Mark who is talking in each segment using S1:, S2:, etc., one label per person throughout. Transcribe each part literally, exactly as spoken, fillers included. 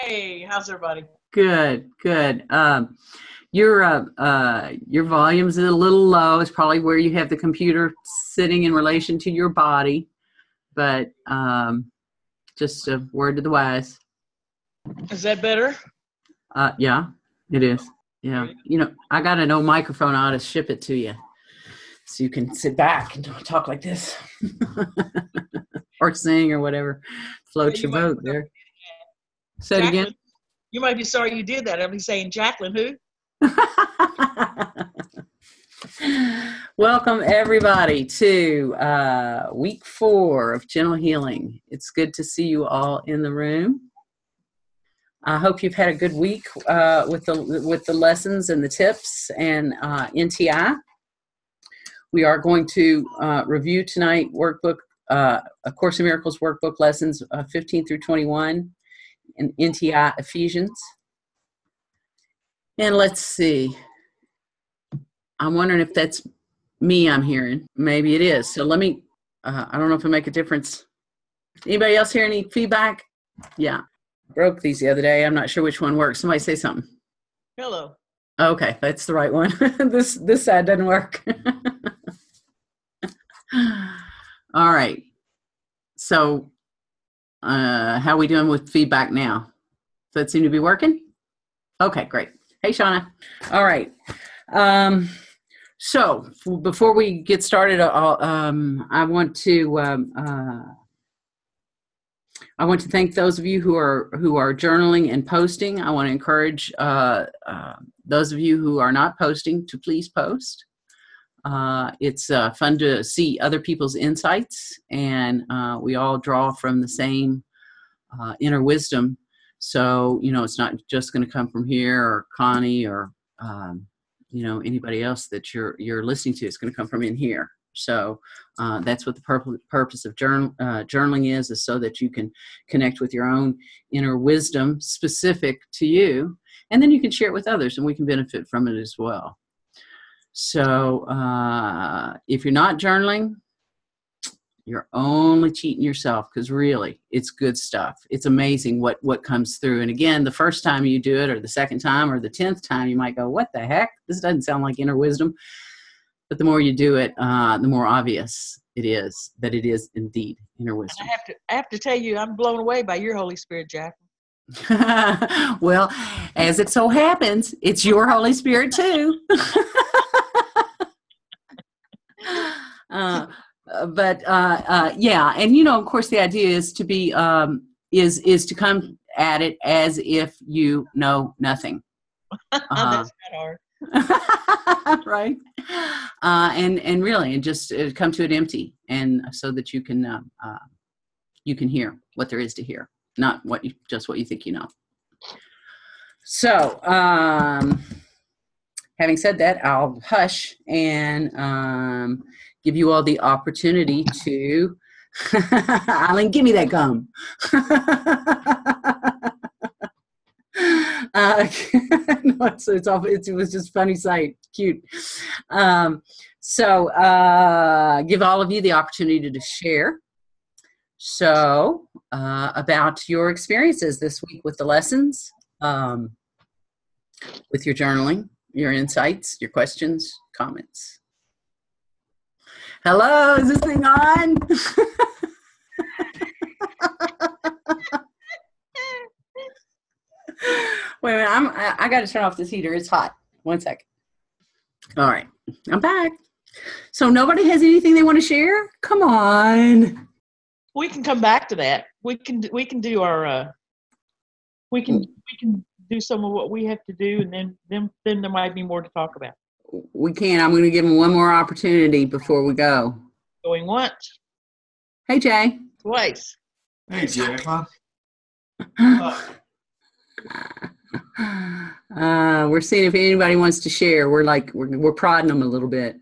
S1: Hey, how's everybody?
S2: Good, good. Um, your uh, uh, your volume's a little low. It's probably where you have the computer sitting in relation to your body, but um, just a word to the wise.
S1: Is that better?
S2: Uh, yeah, it is. Yeah, you know, I got an old microphone. I ought to ship it to you, so you can sit back and talk like this, or sing or whatever. Float
S1: Yeah, you
S2: your
S1: might
S2: boat
S1: be
S2: there. Say it again.
S1: Jacqueline. You might be sorry you did that. I'll be saying, Jacqueline, who?
S2: Welcome everybody to uh, week four of Gentle Healing. It's good to see you all in the room. I hope you've had a good week uh, with the with the lessons and the tips and uh, N T I. We are going to uh, review tonight workbook, uh, A Course in Miracles workbook lessons uh, fifteen through twenty-one in N T I Ephesians. And let's see. I'm wondering if that's me I'm hearing. Maybe it is. So let me, uh, I don't know if it make a difference. Anybody else hear any feedback? Yeah. Broke these the other day. I'm not sure which one works. Somebody say something.
S1: Hello.
S2: Okay, that's the right one. this this side doesn't work. All right. So uh, how are we doing with feedback now? Does that seem to be working? Okay, great. Hey, Shauna. All right. Um, so before we get started, I'll, um, I want to um, uh, I want to thank those of you who are who are journaling and posting. I want to encourage uh, uh, those of you who are not posting to please post. Uh, it's uh, fun to see other people's insights, and uh, we all draw from the same uh, inner wisdom. So, you know, it's not just going to come from here or Connie or, um, you know, anybody else that you're you're listening to. It's going to come from in here. So uh, that's what the purpose purpose of journal, uh, journaling is, is so that you can connect with your own inner wisdom specific to you, and then you can share it with others, and we can benefit from it as well. So uh, if you're not journaling, you're only cheating yourself, because really it's good stuff. It's amazing what, what comes through. And again, the first time you do it, or the second time, or the tenth time, you might go, what the heck? This doesn't sound like inner wisdom. But the more you do it, uh, the more obvious it is that it is indeed inner wisdom.
S1: I have to I have to tell you, I'm blown away by your Holy Spirit, Jacqueline.
S2: Well, as it so happens, it's your Holy Spirit too. uh, but uh, uh, yeah, and you know, of course, the idea is to be um, is is to come at it as if you know nothing. Uh,
S1: That's not hard.
S2: Right. Uh, and and really, and just uh, come to it empty, and so that you can uh, uh, you can hear what there is to hear, not what you just what you think you know. So, um, having said that, I'll hush and um, give you all the opportunity to. Eileen, give me that gum. Uh, no, it's, it's all, it's, it was just funny sight, cute. Um, so uh, give all of you the opportunity to share. So uh, about your experiences this week with the lessons, um, with your journaling, your insights, your questions, comments. Hello, is this thing on? Wait a minute, I'm, I, I got to turn off this heater. It's hot. One second. All right, I'm back. So nobody has anything they want to share? Come on.
S1: We can come back to that. We can we can do our uh, we can we can do some of what we have to do, and then then then there might be more to talk about.
S2: We can. I'm going to give them one more opportunity before we go.
S1: Going once.
S2: Hey, Jay.
S1: Twice.
S3: Hey, Jacqueline.
S2: Uh, we're seeing if anybody wants to share. We're like, we're, we're prodding them a little bit.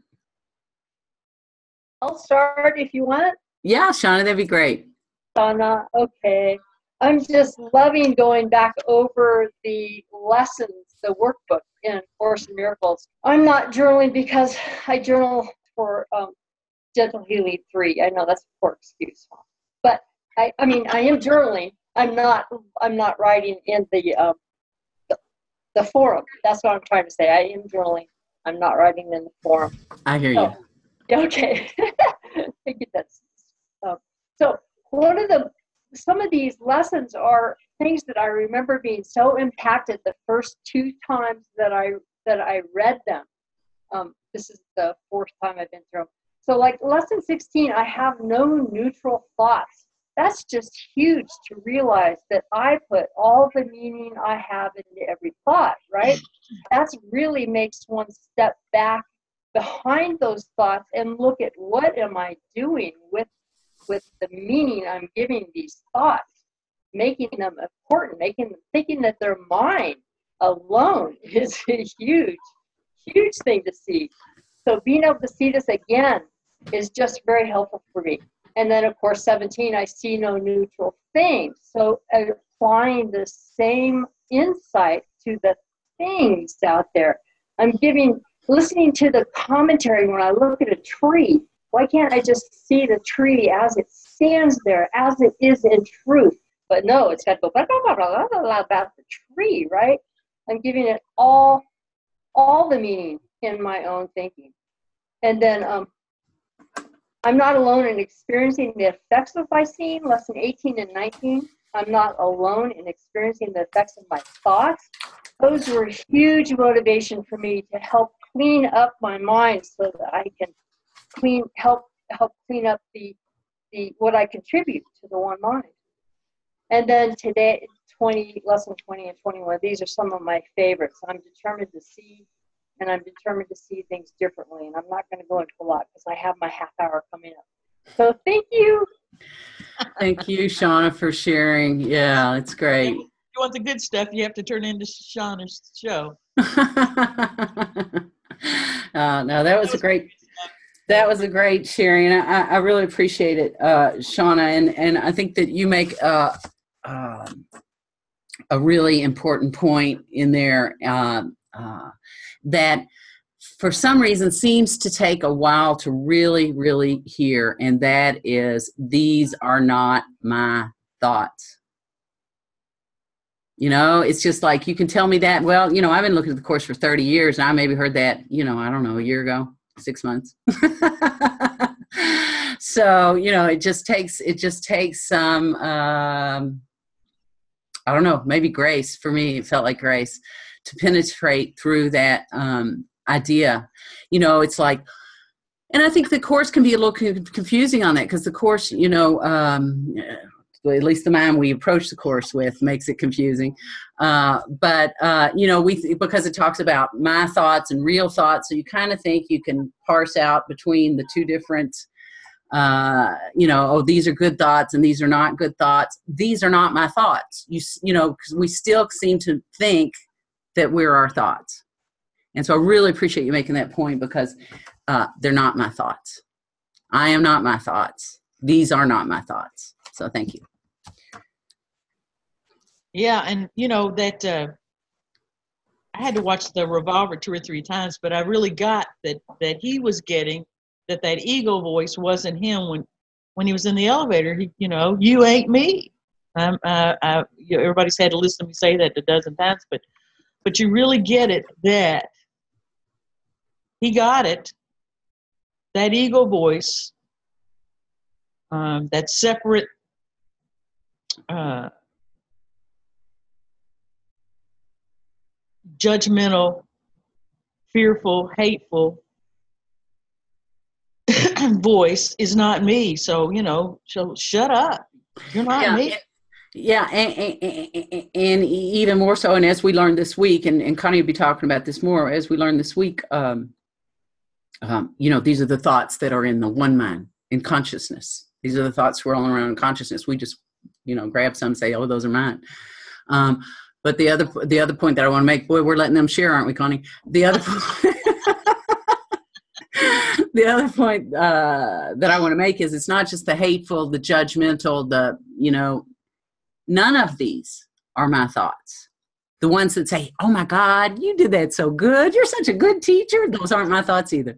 S4: I'll start if you want.
S2: Yeah, Shauna, that'd be great.
S4: Shauna, okay. I'm just loving going back over the lessons, the workbook in Course in Miracles. I'm not journaling because I journal for um, Gentle Healing three. I know that's a poor excuse. But, I, I mean, I am journaling. I'm not I'm not writing in the um, the, the forum. That's what I'm trying to say. I am journaling. I'm not writing in the forum.
S2: I hear
S4: So,
S2: you.
S4: okay. I get that. Um, so one of the some of these lessons are things that I remember being so impacted the first two times that I that I read them. Um, this is the fourth time I've been through them. So like lesson sixteen, I have no neutral thoughts. That's just huge to realize that I put all the meaning I have into every thought, right? That really makes one step back behind those thoughts and look at what am I doing with with the meaning I'm giving these thoughts, making them important, making them thinking that they're mine alone is a huge, huge thing to see. So being able to see this again is just very helpful for me. And then, of course, seventeen, I see no neutral things. So applying the same insight to the things out there. I'm giving, listening to the commentary when I look at a tree. Why can't I just see the tree as it stands there, as it is in truth? But no, it's got to go blah, blah, blah, blah, blah, blah, about the tree, right? I'm giving it all, all the meaning in my own thinking. And then um, I'm not alone in experiencing the effects of my seeing, lesson eighteen and nineteen. I'm not alone in experiencing the effects of my thoughts. Those were huge motivation for me to help clean up my mind so that I can clean, help, help clean up the, the, what I contribute to the one mind. And then today, twenty, lesson twenty and twenty-one, these are some of my favorites. I'm determined to see, and I'm determined to see things differently. And I'm not going to go into a lot because I have my half hour coming up. So thank you.
S2: Thank you, Shauna, for sharing. Yeah, it's great.
S1: If you want the good stuff, you have to turn into Shauna's show.
S2: uh, no, that was a great, that was a great sharing. I, I really appreciate it, uh, Shauna. And, and I think that you make uh, uh, a really important point in there uh, uh, that for some reason seems to take a while to really, really hear. And that is, these are not my thoughts. You know, it's just like, you can tell me that, well, you know, I've been looking at the course for thirty years and I maybe heard that, you know, I don't know, a year ago, six months. So, you know, it just takes, it just takes some, um, I don't know, maybe grace. For me, it felt like grace to penetrate through that um, idea. You know, it's like, and I think the course can be a little confusing on that because the course, you know, um, at least the mind we approach the course with makes it confusing. Uh, but, uh, you know, we because it talks about my thoughts and real thoughts. So you kind of think you can parse out between the two different, uh, you know, oh, these are good thoughts and these are not good thoughts. These are not my thoughts. You, you know, because we still seem to think that we're our thoughts. And so I really appreciate you making that point because uh, they're not my thoughts. I am not my thoughts. These are not my thoughts. So thank you.
S1: Yeah, and you know that uh, I had to watch The Revolver two or three times, but I really got that that he was getting that that ego voice wasn't him when when he was in the elevator. He, you know, you ain't me. Um, uh, I, you know, everybody's had to listen to me say that a dozen times, but but you really get it that he got it. That ego voice, um, that separate. Uh, judgmental, fearful, hateful voice is not me. So, you know, so shut up. You're not
S2: yeah,
S1: me.
S2: Yeah, and, and, and even more so, and as we learned this week, and, and Connie will be talking about this more, as we learned this week, um, um, you know, these are the thoughts that are in the one mind, in consciousness. These are the thoughts swirling around in consciousness. We just, you know, grab some and say, oh, those are mine. Um, But the other the other point that I want to make, boy, we're letting them share, aren't we, Connie? The other point, the other point uh, that I want to make is it's not just the hateful, the judgmental, the, you know, none of these are my thoughts. The ones that say, oh, my God, you did that so good. You're such a good teacher. Those aren't my thoughts either.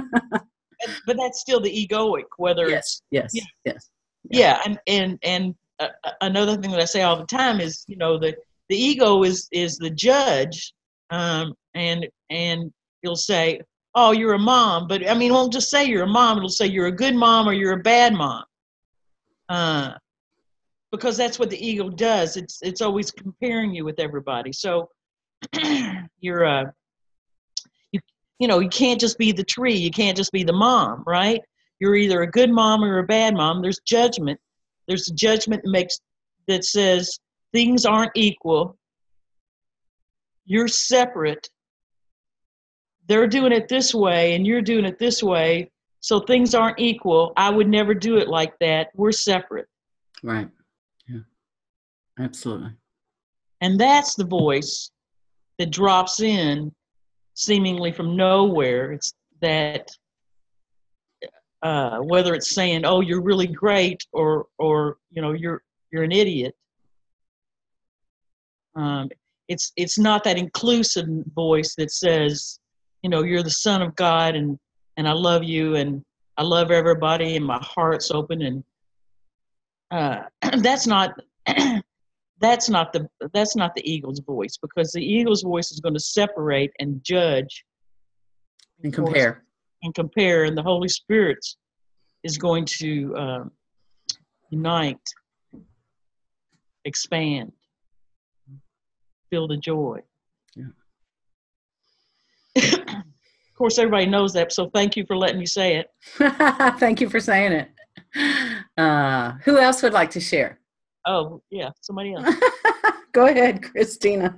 S1: But that's still the egoic, whether
S2: Yes,
S1: it's,
S2: yes,
S1: yeah,
S2: yes.
S1: yeah, and, and, and uh, another thing that I say all the time is, you know, the the ego is is the judge, um, and and it'll say, "Oh, you're a mom," but I mean, it won't just say you're a mom. It'll say you're a good mom or you're a bad mom, uh, because that's what the ego does. It's it's always comparing you with everybody. So you're a you you know you can't just be the tree. You can't just be the mom, right? You're either a good mom or a bad mom. There's judgment. There's a judgment that makes that says things aren't equal. You're separate. They're doing it this way and you're doing it this way. So things aren't equal. I would never do it like that. We're separate.
S2: Right. Yeah. Absolutely.
S1: And that's the voice that drops in seemingly from nowhere. It's that uh, whether it's saying, "Oh, you're really great," or, or you know, "You're you're an idiot." Um, it's it's not that inclusive voice that says, you know, "You're the son of God, and and I love you, and I love everybody, and my heart's open." And uh, that's not that's not the that's not the eagle's voice, because the eagle's voice is going to separate and judge
S2: And compare.
S1: and compare, and the Holy Spirit is going to um, unite, expand, feel the joy.
S2: Yeah.
S1: Of course, everybody knows that, so thank you for letting me say it.
S2: Thank you for saying it. Uh, who else would like to share?
S1: Oh, yeah, somebody else.
S2: Go ahead, Christina.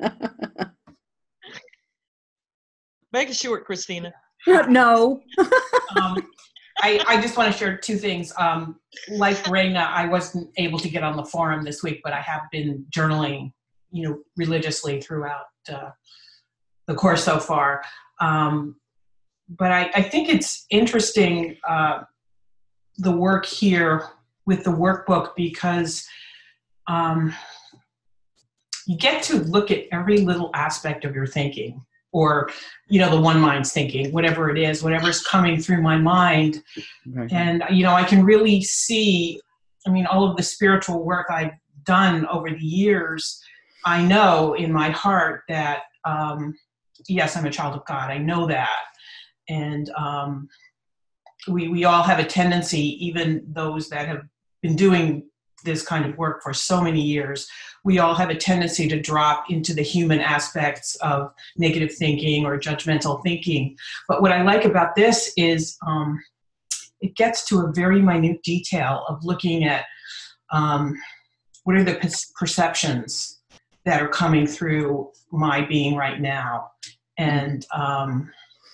S1: Make it short, Christina.
S2: No.
S3: um, I, I just want to share two things. Um, like Raina, I wasn't able to get on the forum this week, but I have been journaling, you know, religiously throughout uh, the course so far. Um, but I, I think it's interesting, uh, the work here with the workbook, because um, you get to look at every little aspect of your thinking, or, you know, the one mind's thinking, whatever it is, whatever's coming through my mind.
S2: Right.
S3: And, you know, I can really see, I mean, all of the spiritual work I've done over the years, I know in my heart that, um, yes, I'm a child of God. I know that. And um, we, we all have a tendency, even those that have been doing this kind of work for so many years, we all have a tendency to drop into the human aspects of negative thinking or judgmental thinking. But what I like about this is um, it gets to a very minute detail of looking at um, what are the per- perceptions that are coming through my being right now. And, um,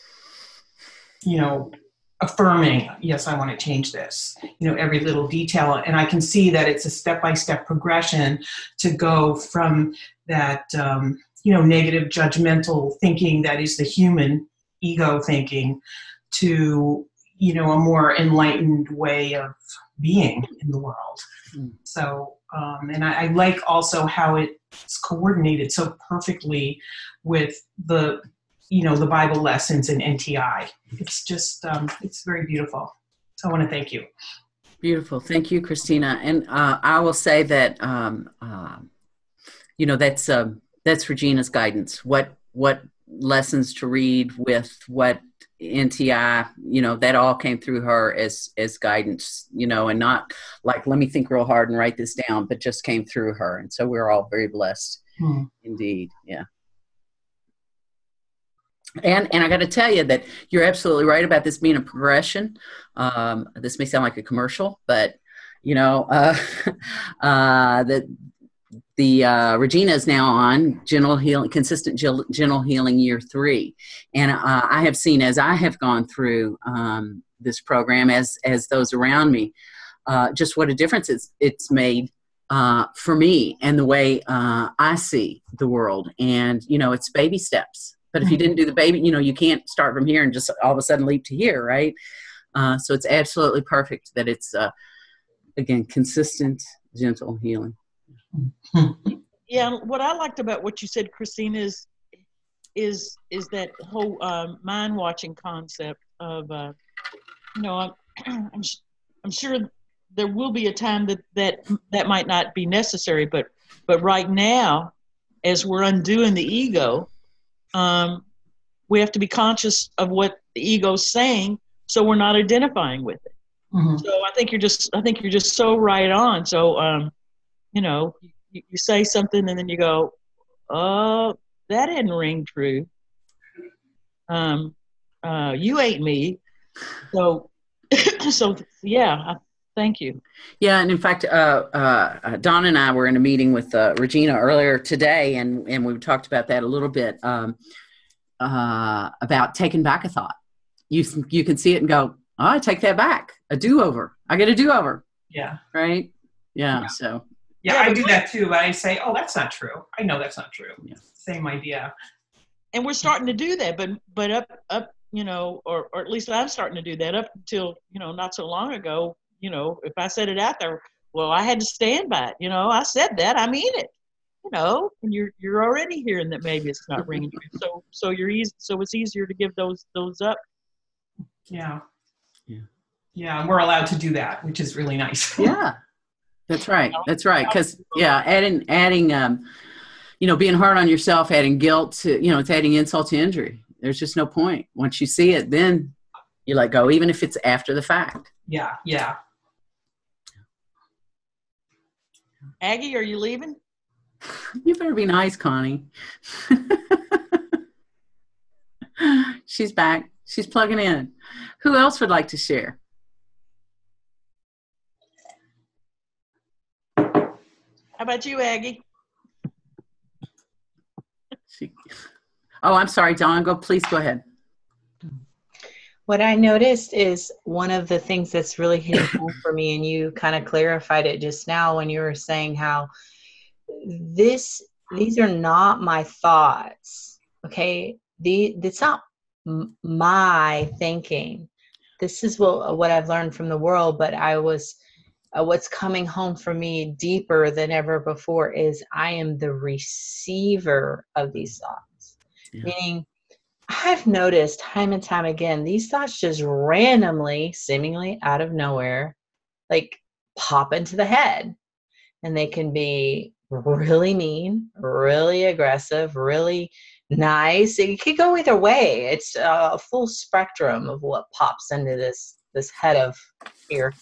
S3: you know, affirming, yes, I want to change this, you know, every little detail. And I can see that it's a step-by-step progression to go from that, um, you know, negative judgmental thinking that is the human ego thinking to, you know, a more enlightened way of being in the world. Mm. So, um, and I, I like also how it's coordinated so perfectly with the, you know, the Bible lessons in N T I. It's just, um, it's very beautiful. So I want to thank you.
S2: Beautiful. Thank you, Christina. And uh, I will say that, um, uh, you know, that's uh, that's Regina's guidance. What what lessons to read with what N T I, you know, that all came through her as as guidance, you know, and not like, let me think real hard and write this down, but just came through her. And so we're all very blessed. Hmm. Indeed. Yeah. And and I got to tell you that you're absolutely right about this being a progression. Um, this may sound like a commercial, but you know, uh, uh, the the uh, Regina is now on gentle healing, consistent gentle healing year three, and uh, I have seen as I have gone through um, this program, as as those around me, uh, just what a difference it's it's made uh, for me and the way uh, I see the world. And you know, it's baby steps. But if you didn't do the baby, you know, you can't start from here and just all of a sudden leap to here, right? Uh, so it's absolutely perfect that it's, uh, again, consistent, gentle healing.
S1: Yeah, what I liked about what you said, Christine, is is is that whole um, mind watching concept of, uh, you know, I'm I'm, I'm sure there will be a time that that that might not be necessary, but but right now, as we're undoing the ego, um, we have to be conscious of what the ego's saying, so we're not identifying with it.
S3: Mm-hmm.
S1: So I think you're just I think you're just so right on. So um, you know, you, you say something and then you go, oh, that didn't ring true. Um, uh, you ain't me. So so yeah, thank you.
S2: Yeah, and in fact, uh, uh, Don and I were in a meeting with uh, Regina earlier today, and, and we talked about that a little bit, um, uh, about taking back a thought. You you can see it and go, oh, I take that back. A do-over. I get a do-over.
S3: Yeah.
S2: Right? Yeah,
S3: Yeah.
S2: so.
S3: Yeah,
S1: Yeah,
S3: I
S1: but
S3: do
S1: we-
S3: that too, but I say, oh, that's not true. I know that's not true.
S2: Yeah.
S3: Same idea.
S1: And we're starting to do that, but but up up you know, or or at least I'm starting to do that. Up until, you know, not so long ago, you know, if I said it out there, well, I had to stand by it. You know, I said that, I mean it. You know, and you're you're already hearing that maybe it's not ringing true. So so you're easy. So it's easier to give those those up.
S3: Yeah.
S2: Yeah.
S3: Yeah, and we're allowed to do that, which is really nice.
S2: Yeah, that's right. That's right. Because, yeah, adding, adding, um, you know, being hard on yourself, adding guilt to, you know, it's adding insult to injury. There's just no point. Once you see it, then you let go, even if it's after the fact.
S3: Yeah, yeah.
S1: Aggie, are you leaving?
S2: You better be nice, Connie. She's back. She's plugging in. Who else would like to share?
S1: How about you, Aggie?
S2: She, oh, I'm sorry, Dawn. Go, please go ahead.
S5: What I noticed is one of the things that's really hitting home for me, and you kind of clarified it just now when you were saying how this, these are not my thoughts, okay? The, it's not m- my thinking. This is what, what I've learned from the world, but I was, uh, what's coming home for me deeper than ever before is I am the receiver of these thoughts,
S2: Yeah.
S5: meaning I've noticed time and time again, these thoughts just randomly, seemingly out of nowhere, like pop into the head. And they can be really mean, really aggressive, really nice. It could go either way. It's a full spectrum of what pops into this, this head of here.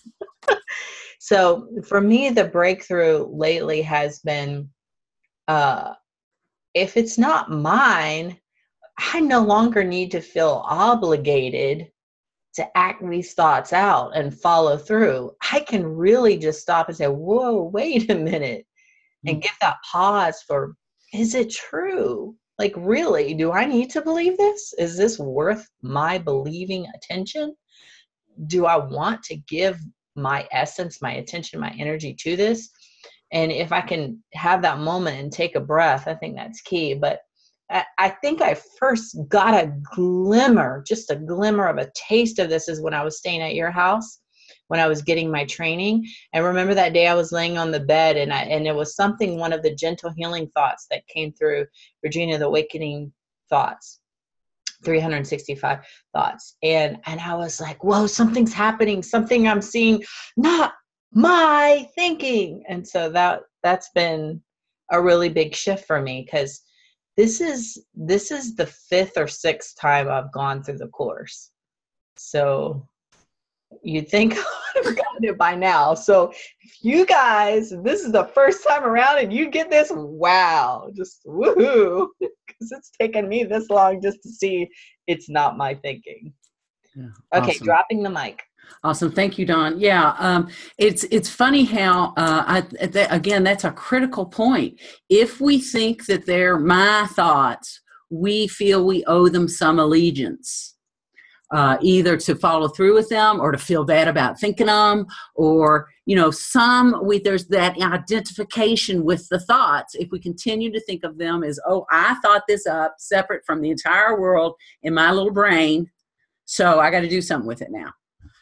S5: So for me, the breakthrough lately has been, uh, if it's not mine, I no longer need to feel obligated to act these thoughts out and follow through. I can really just stop and say, whoa, wait a minute, and give that pause for, is it true? Like, really, do I need to believe this? Is this worth my believing attention? Do I want to give my essence, my attention, my energy to this? And if I can have that moment and take a breath, I think that's key. But I think I first got a glimmer, just a glimmer of a taste of this is when I was staying at your house, when I was getting my training. And remember that day I was laying on the bed and I, and it was something, one of the gentle healing thoughts that came through, Regina, the awakening thoughts, three hundred sixty-five thoughts. And, and I was like, whoa, something's happening, something I'm seeing, not my thinking. And so that, that's been a really big shift for me, because This is this is the fifth or sixth time I've gone through the course. So you'd think I've gotten it by now. So if you guys, this is the first time around and you get this, wow, just woohoo. Because it's taken me this long just to see it's not my thinking.
S2: Yeah,
S5: okay,
S2: awesome.
S5: Dropping the mic.
S2: Awesome. Thank you, Dawn. Yeah. Um, it's, it's funny how, uh, I, th- again, that's a critical point. If we think that they're my thoughts, we feel we owe them some allegiance, uh, either to follow through with them or to feel bad about thinking them, or, you know, some we, there's that identification with the thoughts. If we continue to think of them as, oh, I thought this up separate from the entire world in my little brain, so I got to do something with it now.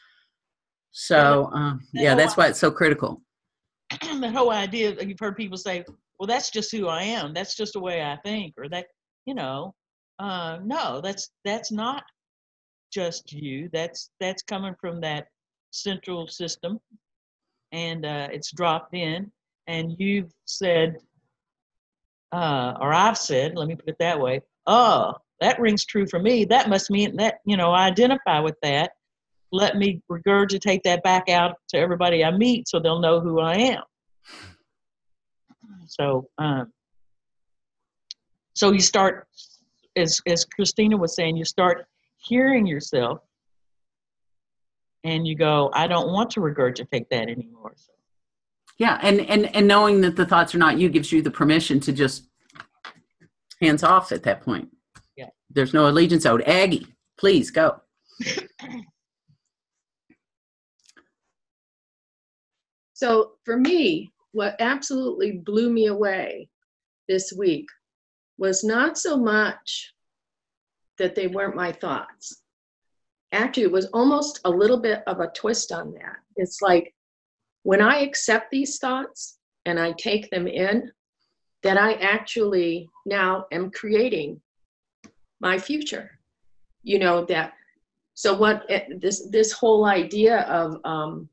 S2: So, um, yeah, that's why it's so critical.
S1: That whole idea that you've heard people say, well, that's just who I am. That's just the way I think, or that, you know, uh, no, that's, that's not just you. That's, that's coming from that central system. and uh, it's dropped in, and you've said, uh, or I've said, let me put it that way, oh, that rings true for me. That must mean that, you know, I identify with that. Let me regurgitate that back out to everybody I meet so they'll know who I am. So, um, so you start, as, as Christina was saying, you start hearing yourself and you go, I don't want to regurgitate that anymore. So.
S2: Yeah, and, and, and knowing that the thoughts are not you gives you the permission to just hands off at that point.
S1: Yeah.
S2: There's no allegiance owed. Aggie, please go.
S6: So for me, what absolutely blew me away this week was not so much that they weren't my thoughts. Actually, it was almost a little bit of a twist on that. It's like when I accept these thoughts and I take them in, that I actually now am creating my future. You know, that, so what this, this whole idea of, um,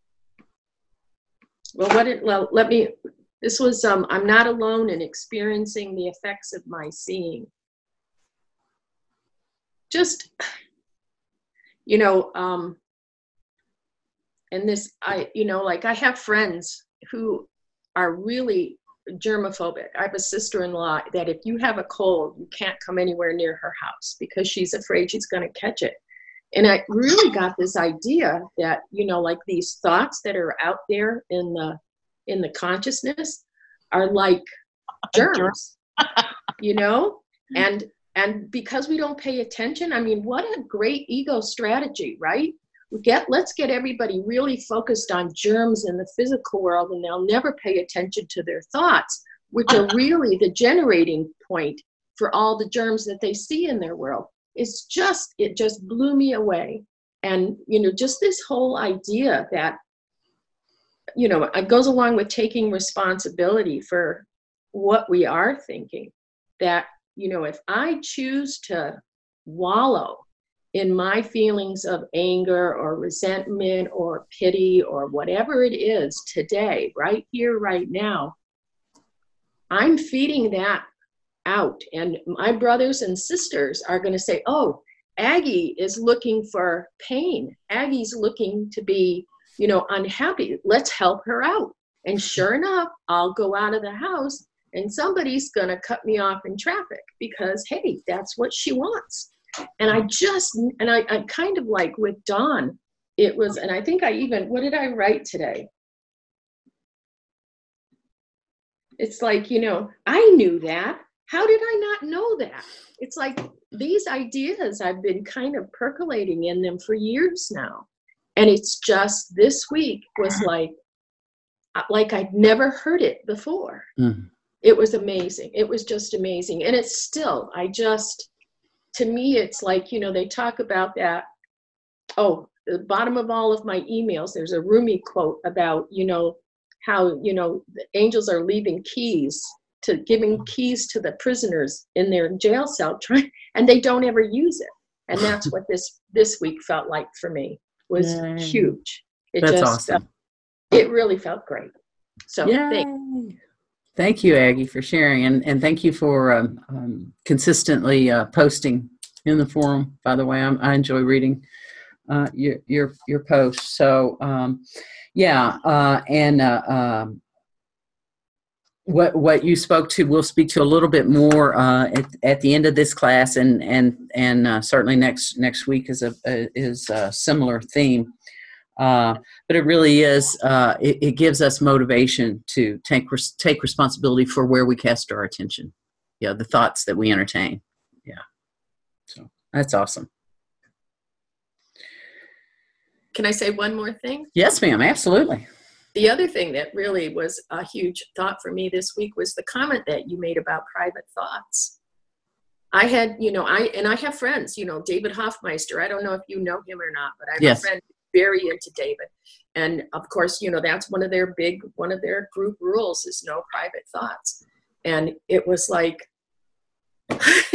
S6: well, what it, well, let me, this was, um, I'm not alone in experiencing the effects of my seeing. Just, you know, um, and this, I, you know, like I have friends who are really germophobic. I have a sister-in-law that if you have a cold, you can't come anywhere near her house because she's afraid she's going to catch it. And I really got this idea that, you know, like these thoughts that are out there in the, in the consciousness are like germs, you know, and, and because we don't pay attention, I mean, what a great ego strategy, right? We get, let's get everybody really focused on germs in the physical world, and they'll never pay attention to their thoughts, which are really the generating point for all the germs that they see in their world. It's just, it just blew me away. And, you know, just this whole idea that, you know, it goes along with taking responsibility for what we are thinking, that, you know, if I choose to wallow in my feelings of anger or resentment or pity or whatever it is today, right here, right now, I'm feeding that out. And my brothers and sisters are going to say, oh, Aggie is looking for pain. Aggie's looking to be, you know, unhappy. Let's help her out. And sure enough, I'll go out of the house and somebody's going to cut me off in traffic because, hey, that's what she wants. And I just, and I, I kind of like with Dawn, it was, and I think I even, what did I write today? It's like, you know, I knew that. How did I not know that? It's like these ideas I've been kind of percolating in them for years now. And it's just this week was like, like I'd never heard it before. Mm-hmm. It was amazing. It was just amazing. And it's still, I just, to me, it's like, you know, they talk about that. Oh, the bottom of all of my emails, there's a Rumi quote about, you know, how, you know, the angels are leaving keys to giving keys to the prisoners in their jail cell, trying, and they don't ever use it. And that's what this this week felt like for me, was Yay. Huge. It
S2: that's
S6: just
S2: awesome.
S6: Felt, it really felt great. So thank you.
S2: Thank you, Aggie, for sharing, and and thank you for um, um, consistently uh, posting in the forum. By the way, I'm, I enjoy reading uh, your your your posts. So um, yeah, uh, and. Uh, um, What what you spoke to, we'll speak to a little bit more uh, at at the end of this class, and and and uh, certainly next next week is a, a is a similar theme. Uh, but it really is. Uh, it, it gives us motivation to take res- take responsibility for where we cast our attention. Yeah, the thoughts that we entertain. Yeah, so that's awesome.
S6: Can I say one more thing?
S2: Yes, ma'am. Absolutely.
S6: The other thing that really was a huge thought for me this week was the comment that you made about private thoughts. I had, you know, I, and I have friends, you know, David Hoffmeister, I don't know if you know him or not, but I have yes. a friend very into David. And of course, you know, that's one of their big, one of their group rules is no private thoughts. And it was like,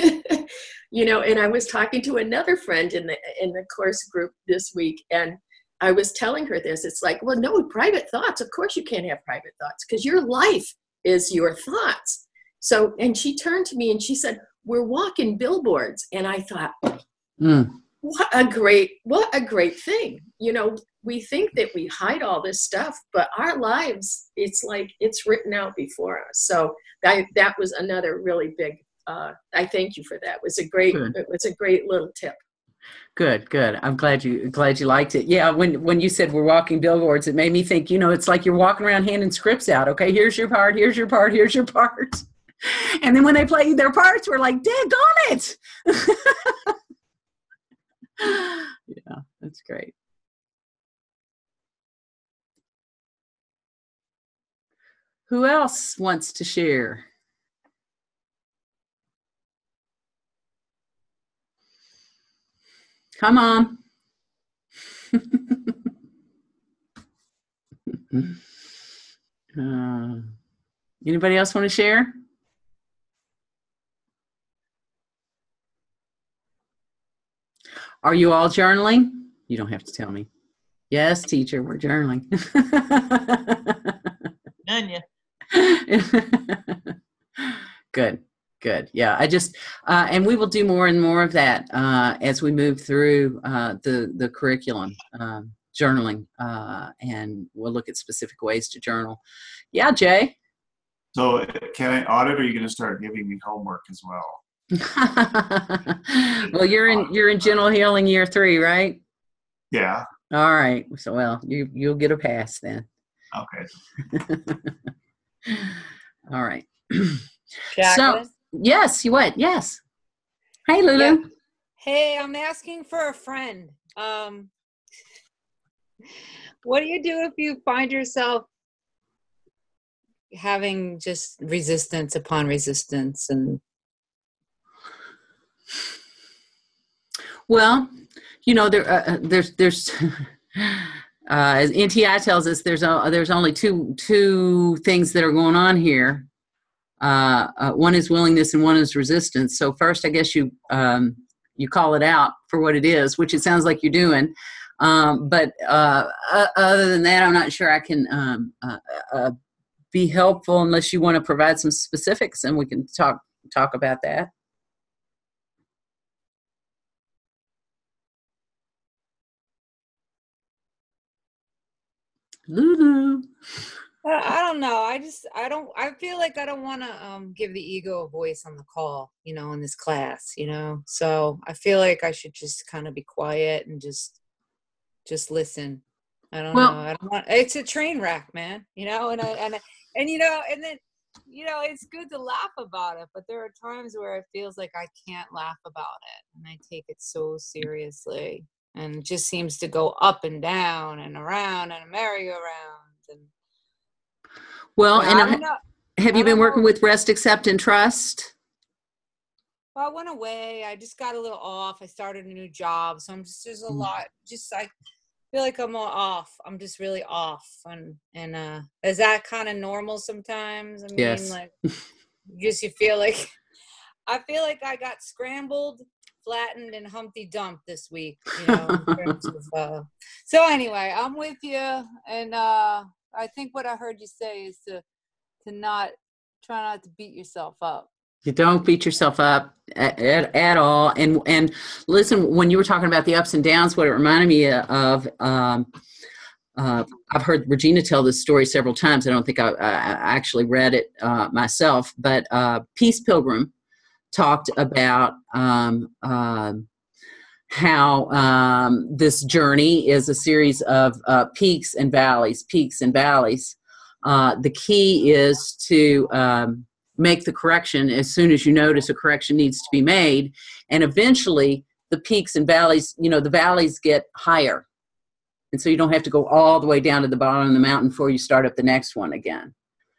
S6: you know, and I was talking to another friend in the, in the course group this week, and I was telling her this. It's like, well, no, private thoughts. Of course you can't have private thoughts because your life is your thoughts. So, and she turned to me and she said, we're walking billboards. And I thought,
S2: Mm.
S6: what a great, what a great thing. You know, we think that we hide all this stuff, but our lives, it's like it's written out before us. So that, that was another really big, uh, I thank you for that. It was a great,
S2: Good.
S6: it was a great little tip.
S2: Good, good. I'm glad you glad you liked it. Yeah, when when you said we're walking billboards, it made me think, you know, it's like you're walking around handing scripts out. Okay, here's your part, here's your part, here's your part. And then when they play their parts, we're like, daggone it. Yeah, that's great. Who else wants to share? Come on. uh, anybody else want to share? Are you all journaling? You don't have to tell me. Yes, teacher, we're journaling.
S1: None yet.
S2: Good, good. Yeah, I just, uh, and we will do more and more of that uh, as we move through uh, the, the curriculum, uh, journaling, uh, and we'll look at specific ways to journal. Yeah, Jay?
S7: So can I audit, or are you going to start giving me homework as well?
S2: Well, you're in, you're in Gentle Healing year three, right?
S7: Yeah.
S2: All right. So, well, you, you'll get a pass then.
S7: Okay.
S2: All right.
S8: Jacqueline?
S2: So, yes, you what? Yes. Hey, Lulu.
S8: Yeah. Hey, I'm asking for a friend. Um, what do you do if you find yourself having just resistance upon resistance? And
S2: well, you know, there, uh, there's, there's, uh, as N T I tells us, there's, a, there's only two, two things that are going on here. Uh, uh, one is willingness and one is resistance. So first, I guess you, um, you call it out for what it is, which it sounds like you're doing. Um, but uh, uh, other than that, I'm not sure I can um, uh, uh, be helpful unless you want to provide some specifics, and we can talk talk about that. Lulu.
S8: I I don't know. I just, I don't, I feel like I don't want to um, give the ego a voice on the call, you know, in this class, you know? So I feel like I should just kind of be quiet and just, just listen. I don't
S2: Well-
S8: know. I don't want, it's a train wreck, man, you know? And I, and, I- and, you know, and then, you know, it's good to laugh about it, but there are times where it feels like I can't laugh about it. And I take it so seriously, and it just seems to go up and down and around and a merry-go-round. And
S2: Well,
S8: yeah,
S2: and
S8: I
S2: I-
S8: don't know.
S2: have
S8: I
S2: you been
S8: don't
S2: working
S8: know.
S2: with Rest, Accept, and Trust?
S8: Well, I went away. I just got a little off. I started a new job. So I'm just, there's a
S2: Mm.
S8: lot, just, I feel like I'm all off. I'm just really off. And, and, uh, is that kind of normal sometimes? I mean,
S2: Yes.
S8: like, just, you feel like, I feel like I got scrambled, flattened, and Humpty Dumped this week, you know, in terms of, uh, so anyway, I'm with you. And, uh, I think what I heard you say is to, to not, try not to beat yourself up.
S2: You don't beat yourself up at, at, at all. And and listen, when you were talking about the ups and downs, what it reminded me of, um, uh, I've heard Regina tell this story several times. I don't think I, I actually read it uh, myself, but uh, Peace Pilgrim talked about um, uh, how um, this journey is a series of uh, peaks and valleys, peaks and valleys. Uh, the key is to um, make the correction as soon as you notice a correction needs to be made. And eventually the peaks and valleys, you know, the valleys get higher. And so you don't have to go all the way down to the bottom of the mountain before you start up the next one again.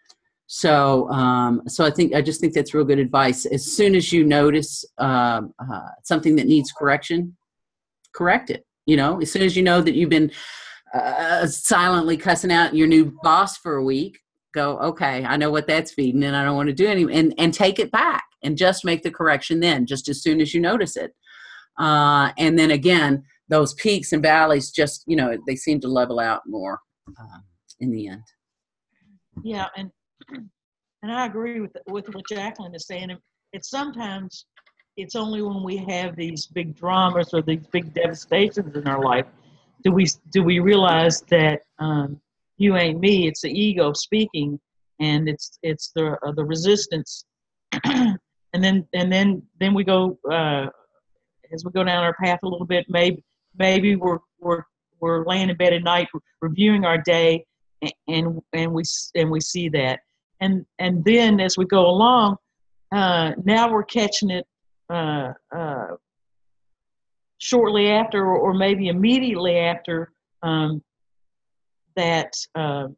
S2: So, um, so I think, I just think that's real good advice. As soon as you notice um, uh, something that needs correction, correct it. You know, as soon as you know that you've been uh, silently cussing out your new boss for a week, go, okay, I know what that's feeding and I don't want to do any, and, and take it back and just make the correction then, just as soon as you notice it. Uh, and then again, those peaks and valleys just, you know, they seem to level out more uh, in the end.
S1: Yeah, and and I agree with with what Jacqueline is saying. It's sometimes it's only when we have these big dramas or these big devastations in our life do we do we realize that um, you ain't me. It's the ego speaking, and it's it's the uh, the resistance, and then and then then we go uh, as we go down our path a little bit. Maybe maybe we're we're we're laying in bed at night reviewing our day, and and we and we see that, and and then as we go along, uh, now we're catching it. Uh, uh, shortly after, or, or maybe immediately after um, that uh,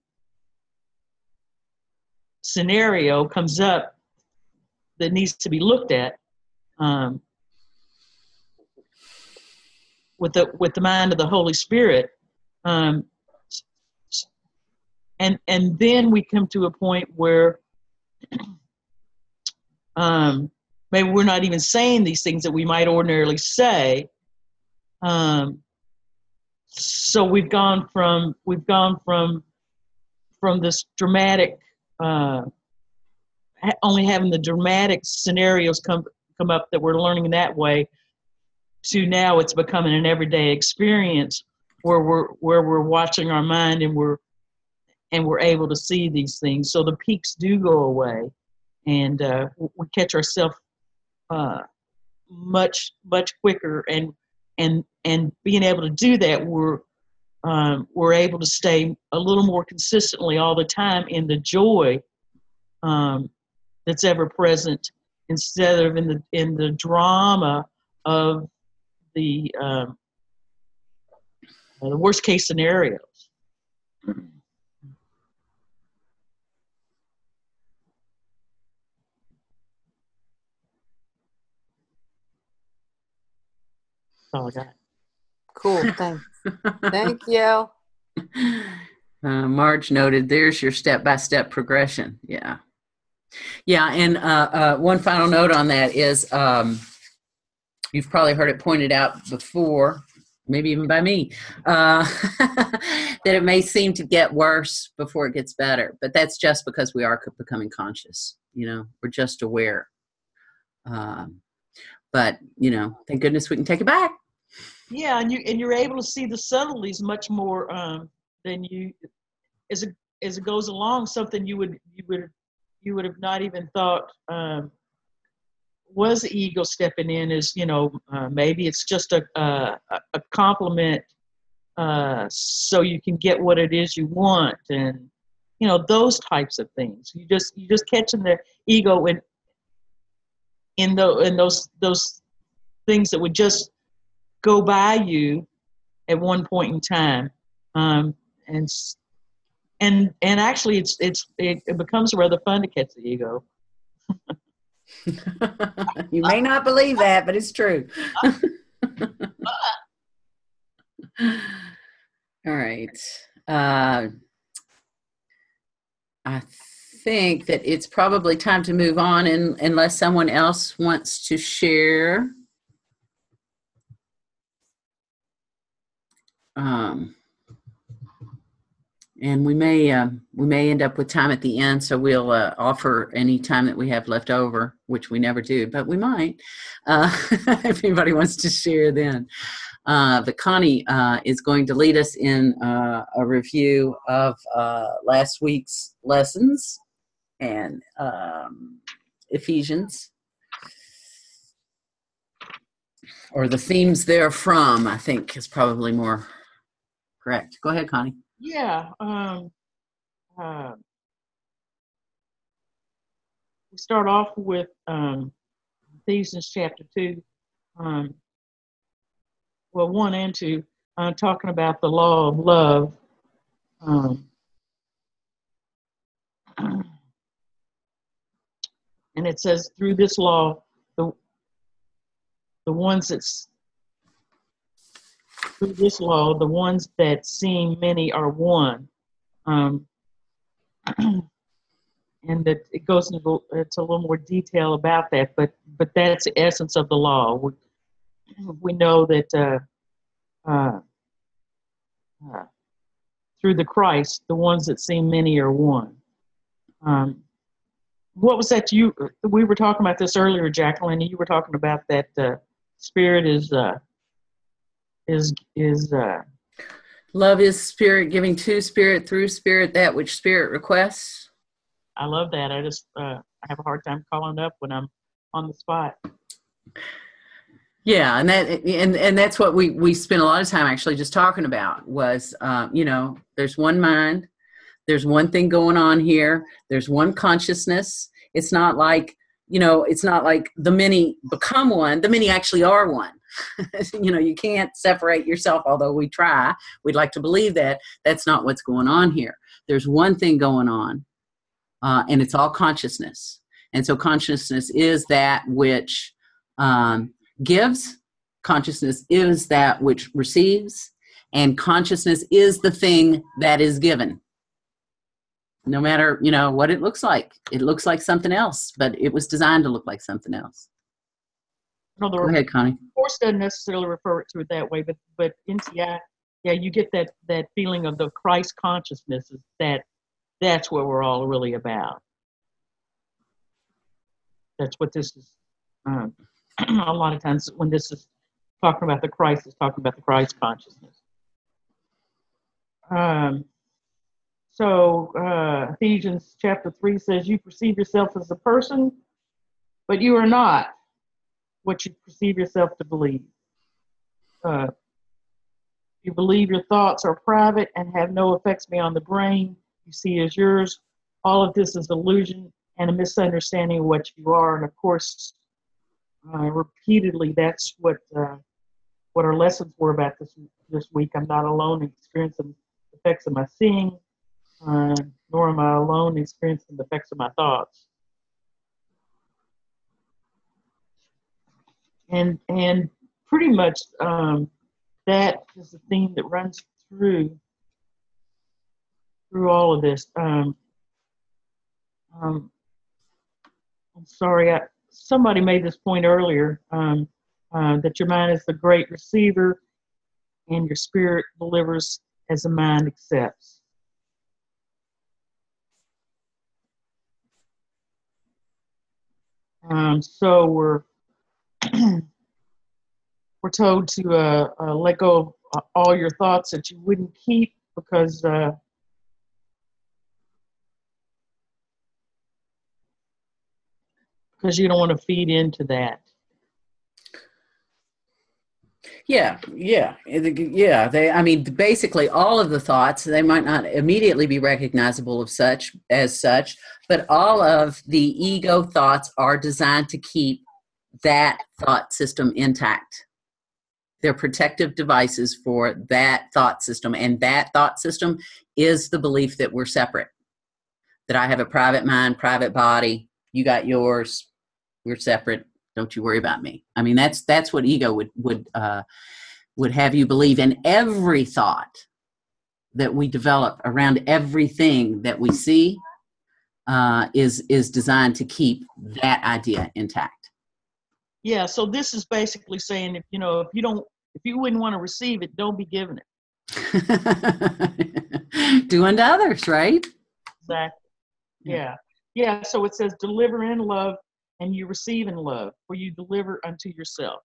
S1: scenario comes up that needs to be looked at um, with the with the mind of the Holy Spirit, um, and and then we come to a point where um, maybe we're not even saying these things that we might ordinarily say. Um, so we've gone from we've gone from from this dramatic, uh, only having the dramatic scenarios come come up that we're learning that way, to now it's becoming an everyday experience where we're where we're watching our mind and we're and we're able to see these things. So the peaks do go away, and uh, we catch ourselves uh, much much quicker, and and and being able to do that, we're um, we're able to stay a little more consistently all the time in the joy um, that's ever present, instead of in the in the drama of the um, the worst case scenarios. That's all I got.
S8: Cool. Thanks. Thank you.
S2: Uh, Marge noted, there's your step-by-step progression. Yeah. Yeah, and uh, uh, one final note on that is um, you've probably heard it pointed out before, maybe even by me, uh, that it may seem to get worse before it gets better. But that's just because we are becoming conscious. You know, we're just aware. Um, but, you know, thank goodness we can take it back.
S1: Yeah, and you and you're able to see the subtleties much more um, than you as it as it goes along. Something you would you would you would have not even thought um, was the ego stepping in. Is you know uh, maybe it's just a a, a compliment, uh, so you can get what it is you want, and you know those types of things. You just you just catching the ego in in the in those those things that would just go by you at one point in time, um, and and and actually, it's it's it, it becomes rather fun to catch the ego.
S2: You may not believe that, but it's true. All right. Uh, I think that it's probably time to move on, and unless someone else wants to share. Um, and we may uh, we may end up with time at the end, so we'll uh, offer any time that we have left over, which we never do, but we might, uh, if anybody wants to share then. Uh, but Connie uh, is going to lead us in uh, a review of uh, last week's lessons and um, Ephesians, or the themes therefrom, I think is probably more correct. Go ahead, Connie.
S1: Yeah. Um, uh, we start off with um, Ephesians chapter two, um, well, one and two, uh, talking about the law of love. Um, and it says, through this law, the the ones that's through this law, the ones that seem many are one. Um, and that it goes into it's a little more detail about that, but but that's the essence of the law. We, we know that uh, uh, uh, through the Christ, the ones that seem many are one. Um, what was that you, we were talking about this earlier, Jacqueline, you were talking about that uh, spirit is, uh, is, is, uh,
S2: love is spirit, giving to spirit, through spirit, that which spirit requests.
S1: I love that. I just, uh, I have a hard time calling up when I'm on the spot.
S2: Yeah, and that and and that's what we we spent a lot of time actually just talking about was, um, you know, there's one mind, there's one thing going on here, there's one consciousness. It's not like, you know, it's not like the many become one, the many actually are one. You know, you can't separate yourself, although we try. We'd like to believe that. That's not what's going on here. There's one thing going on, uh, and it's all consciousness. And so consciousness is that which um, gives, consciousness is that which receives, and consciousness is the thing that is given. No matter, you know, what it looks like. It looks like something else, but it was designed to look like something else.
S1: No, the
S2: Go ahead, Connie.
S1: Course doesn't necessarily refer to it that way, but but N T I, yeah, you get that that feeling of the Christ consciousness, is that that's what we're all really about. That's what this is. Um, a lot of times when this is talking about the Christ, it's talking about the Christ consciousness. Um, so uh, Ephesians chapter three says, you perceive yourself as a person, but you are not what you perceive yourself to believe. Uh, you believe your thoughts are private and have no effects beyond the brain you see as yours. All of this is illusion and a misunderstanding of what you are. And of course, uh, repeatedly, that's what uh, what our lessons were about this this week. I'm not alone in experiencing the effects of my seeing, uh, nor am I alone in experiencing the effects of my thoughts. And and pretty much um, that is the theme that runs through through all of this. Um, um, I'm sorry, I, somebody made this point earlier, um, uh, that your mind is the great receiver and your spirit delivers as the mind accepts. Um, so we're we're told to uh, uh, let go of all your thoughts that you wouldn't keep because uh, because you don't want to feed into that.
S2: Yeah, yeah, yeah. They, I mean, basically all of the thoughts, they might not immediately be recognizable of such as such, but all of the ego thoughts are designed to keep that thought system intact. They're protective devices for that thought system, and that thought system is the belief that we're separate, that I have a private mind, private body, you got yours, we're separate. Don't you worry about me. I mean, that's that's what ego would would uh, would have you believe. And every thought that we develop around everything that we see uh, is is designed to keep that idea intact.
S1: Yeah. So this is basically saying, if you know, if you don't, if you wouldn't want to receive it, don't be giving
S2: it. Do unto others, right?
S1: Exactly. Yeah. Yeah. So it says, deliver in love, and you receive in love, for you deliver unto yourself.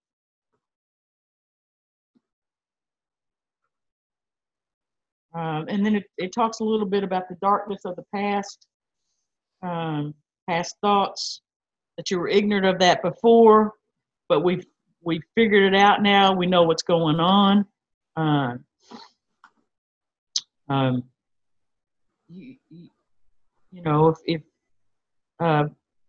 S1: Um, and then it, it talks a little bit about the darkness of the past, um, past thoughts, that you were ignorant of that before, but we've we've figured it out now. We know what's going on. Uh, um, you, you, you know, if if uh,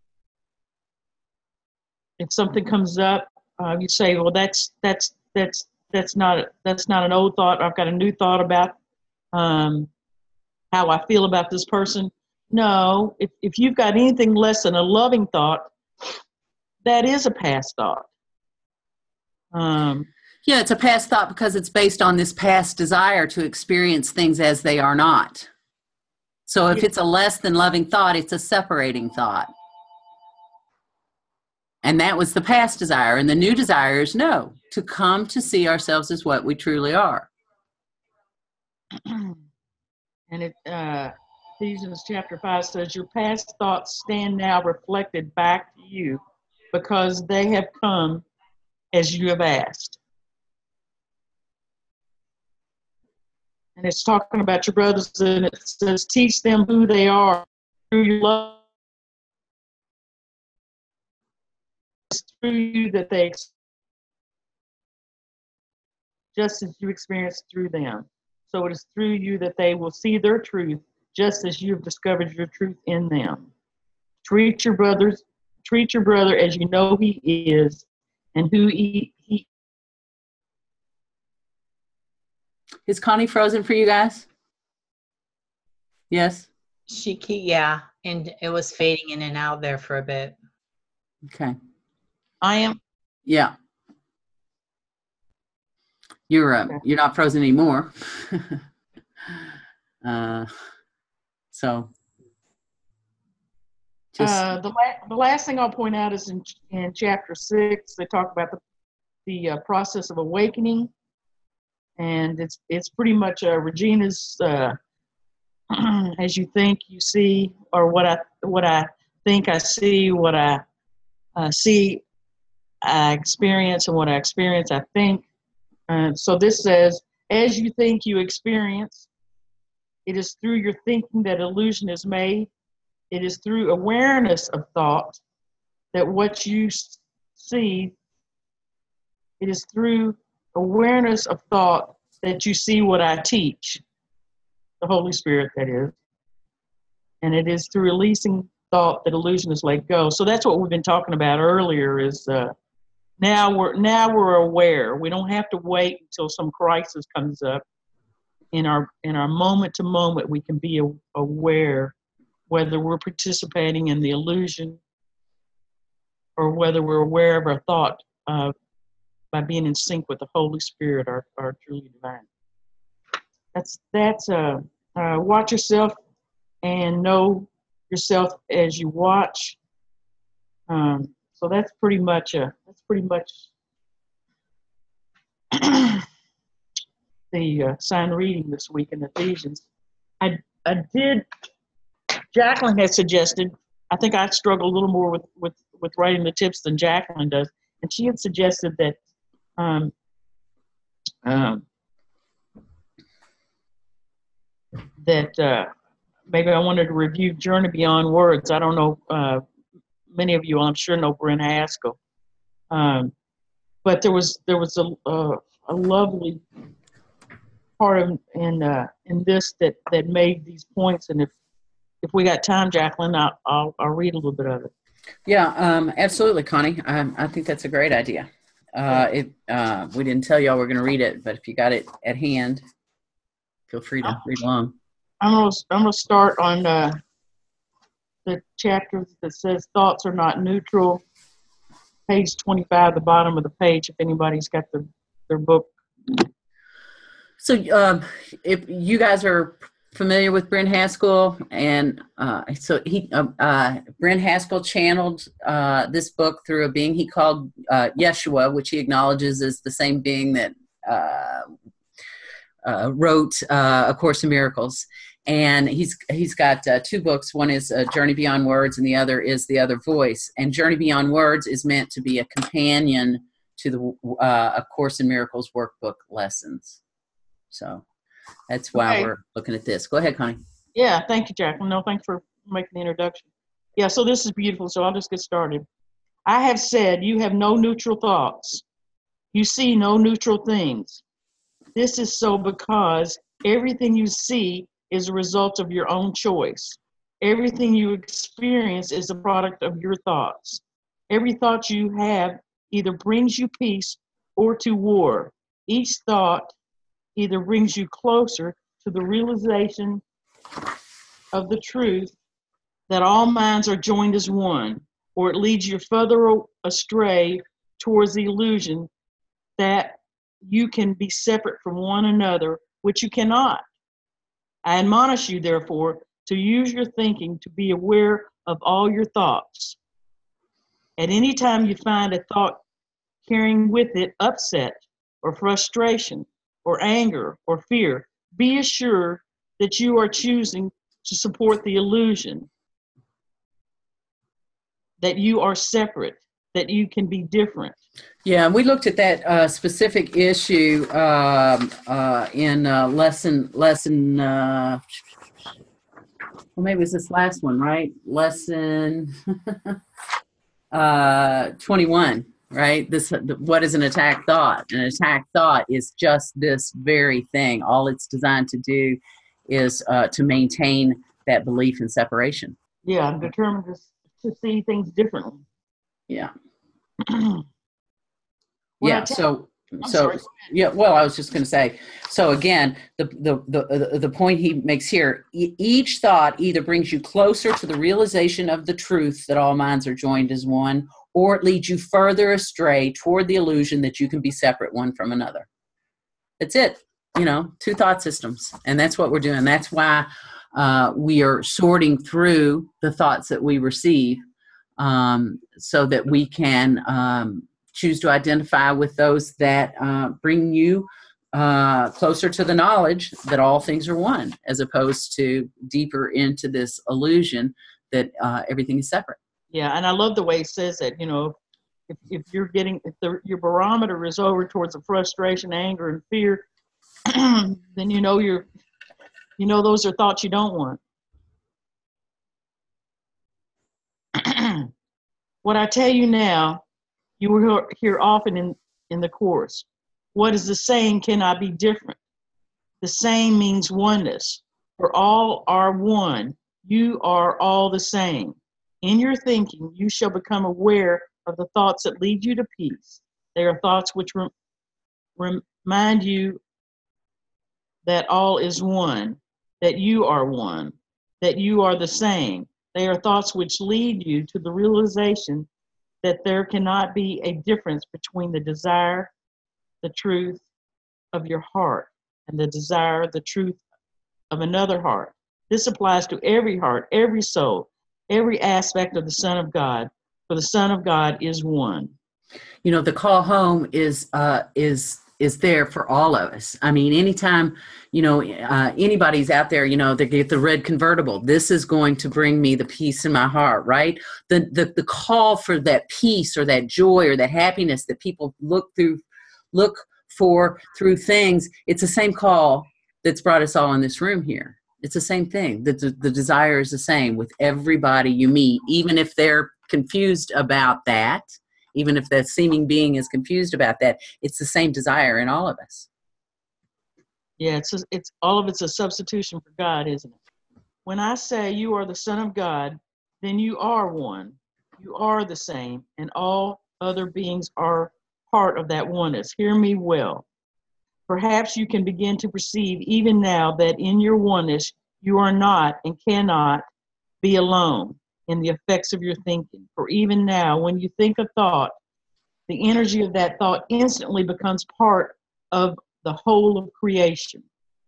S1: if something comes up, uh, you say, well, that's that's that's that's not that's not an old thought. I've got a new thought about um, how I feel about this person. No, if if you've got anything less than a loving thought, that is a past thought. Um,
S2: yeah, it's a past thought because it's based on this past desire to experience things as they are not. So if yeah. it's a less than loving thought, it's a separating thought. And that was the past desire. And the new desire is no, to come to see ourselves as what we truly are.
S1: And it, uh, Ephesians chapter five says, your past thoughts stand now reflected back to you because they have come as you have asked. And it's talking about your brothers, and it says, teach them who they are through your love. It's through you that they, just as you experience through them. So it is through you that they will see their truth, just as you have discovered your truth in them. Treat your brothers, treat your brother as you know he is, and who he, he.
S2: Is Connie frozen for you guys? Yes.
S5: She keep, yeah, and it was fading in and out there for a bit.
S2: Okay.
S1: I am.
S2: Yeah. You're uh,
S1: Okay.
S2: you're not frozen anymore. uh, so. Just,
S1: Uh, the, la- the last thing I'll point out is in, in chapter six, they talk about the, the uh, process of awakening. And it's it's pretty much uh, Regina's, uh, as you think you see, or what I what I think I see, what I uh, see, I experience, and what I experience, I think. Uh, so this says, as you think you experience, it is through your thinking that illusion is made. It is through awareness of thought that what you see, it is through awareness of thought that you see what I teach, the Holy Spirit, that is. And it is through releasing thought that illusion is let go. So that's what we've been talking about earlier is uh, now we're now we're aware. We don't have to wait until some crisis comes up. In our in our moment to moment, we can be aware whether we're participating in the illusion or whether we're aware of our thought uh, by being in sync with the Holy Spirit, our, our truly divine. That's, that's uh, uh, watch yourself and know yourself as you watch. Um, so that's pretty much, uh, that's pretty much the uh, sign reading this week in Ephesians. I, I did, Jacqueline had suggested, I think I struggle a little more with, with, with writing the tips than Jacqueline does. And she had suggested that um, um, that uh, maybe I wanted to review Journey Beyond Words. I don't know, uh, many of you, I'm sure, know Brent Haskell. Um, but there was there was a, a, a lovely part of in uh, in this that, that made these points. And if if we got time, Jacqueline, I'll, I'll, I'll read a little bit of it.
S2: yeah, um, absolutely, Connie. I, I think that's a great idea. Uh, it, uh, we didn't tell y'all we're going to read it, but if you got it at hand, feel free to read along.
S1: I'm going to I'm going to start on uh, the chapter that says thoughts are not neutral. Page twenty-five, the bottom of the page, if anybody's got the, their book.
S2: So um, if you guys are familiar with Brent Haskell, and uh, so he, uh, uh, Brent Haskell channeled uh, this book through a being he called uh, Yeshua, which he acknowledges is the same being that uh, uh, wrote uh, A Course in Miracles. And he's he's got uh, two books. One is uh, Journey Beyond Words, and the other is The Other Voice. And Journey Beyond Words is meant to be a companion to the uh, A Course in Miracles workbook lessons. So that's why
S1: Okay.
S2: we're looking at this. Go ahead, Connie.
S1: Yeah, thank you, Jacqueline. No, thanks for making the introduction. Yeah, so this is beautiful, so I'll just get started. I have said you have no neutral thoughts. You see no neutral things. This is so because everything you see is a result of your own choice. Everything you experience is a product of your thoughts. Every thought you have either brings you peace or to war. Each thought either brings you closer to the realization of the truth that all minds are joined as one, or it leads you further astray towards the illusion that you can be separate from one another, which you cannot. I admonish you, therefore, to use your thinking to be aware of all your thoughts. At any time you find a thought carrying with it upset or frustration or anger or fear, be assured that you are choosing to support the illusion that you are separate, that you can be different.
S2: Yeah, and we looked at that uh, specific issue um, uh, in uh, lesson, lesson uh, well, maybe it was this last one, right? Lesson uh, twenty-one, right? This, what is an attack thought? An attack thought is just this very thing. All it's designed to do is uh, to maintain that belief in separation.
S1: Yeah, I'm determined to, to see things differently.
S2: Yeah.
S1: When I
S2: Yeah.
S1: tell-
S2: So,
S1: I'm
S2: so
S1: sorry.
S2: yeah. Well, I was just going to say. So again, the the the the point he makes here: e- each thought either brings you closer to the realization of the truth that all minds are joined as one, or it leads you further astray toward the illusion that you can be separate one from another. That's it. You know, two thought systems, and that's what we're doing. That's why uh, we are sorting through the thoughts that we receive, um, so that we can um, choose to identify with those that uh, bring you uh, closer to the knowledge that all things are one, as opposed to deeper into this illusion that uh, everything is separate.
S1: Yeah, and I love the way he says that, you know, if, if you're getting, if the, your barometer is over towards the frustration, anger, and fear, then you know you're, you know those are thoughts you don't want. What I tell you now, you will hear often in, in the Course. What is the same cannot be different. The same means oneness. For all are one. You are all the same. In your thinking, you shall become aware of the thoughts that lead you to peace. They are thoughts which rem- remind you that all is one, that you are one, that you are the same. They are thoughts which lead you to the realization that there cannot be a difference between the desire, the truth of your heart, and the desire, the truth of another heart. This applies to every heart, every soul, every aspect of the Son of God, for the Son of God is one.
S2: You know, the call home is uh, is is there for all of us. I mean, anytime, you know, uh, anybody's out there, you know, they get the red convertible. This is going to bring me the peace in my heart, right? The, the the call for that peace or that joy or that happiness that people look through, look for through things. It's the same call that's brought us all in this room here. It's the same thing. The, the, the desire is the same with everybody you meet, even if they're confused about that. Even if that seeming being is confused about that, it's the same desire in all of us.
S1: Yeah, it's a, it's all of it's a substitution for God, isn't it? When I say you are the Son of God, then you are one. You are the same, and all other beings are part of that oneness. Hear me well. Perhaps you can begin to perceive even now that in your oneness, you are not and cannot be alone in the effects of your thinking. For even now, when you think a thought, the energy of that thought instantly becomes part of the whole of creation.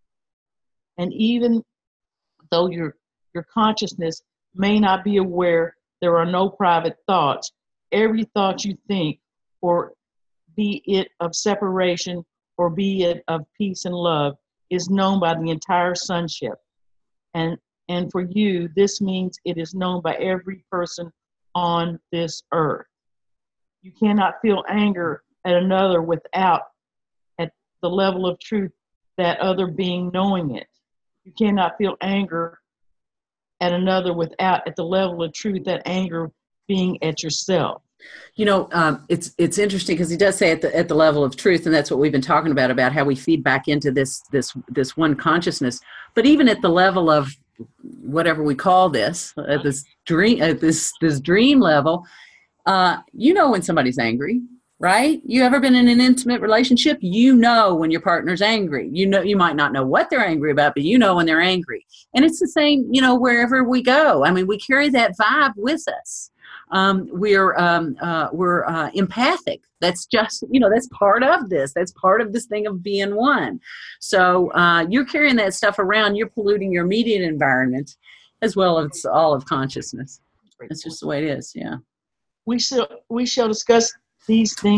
S1: And even though your, your consciousness may not be aware there are no private thoughts, every thought you think, or be it of separation or be it of peace and love, is known by the entire sonship. And And for you, this means it is known by every person on this earth. You cannot feel anger at another without, at the level of truth, that other being knowing it. You cannot feel anger at another without, at the level of truth, that anger being at yourself.
S2: You know, um, it's it's interesting because he does say at the at the level of truth, and that's what we've been talking about about how we feed back into this this this one consciousness. But even at the level of whatever we call this, at this dream, at this this dream level, uh, you know when somebody's angry, right? You ever been in an intimate relationship? You know when your partner's angry. You know, you might not know what they're angry about, but you know when they're angry. And it's the same, you know, wherever we go. I mean, we carry that vibe with us. Um, we're um, uh, we're uh, empathic. That's just, you know, that's part of this. That's part of this thing of being one. So uh, you're carrying that stuff around. You're polluting your immediate environment as well as all of consciousness. That's just the way it is. Yeah.
S1: We shall we shall discuss these things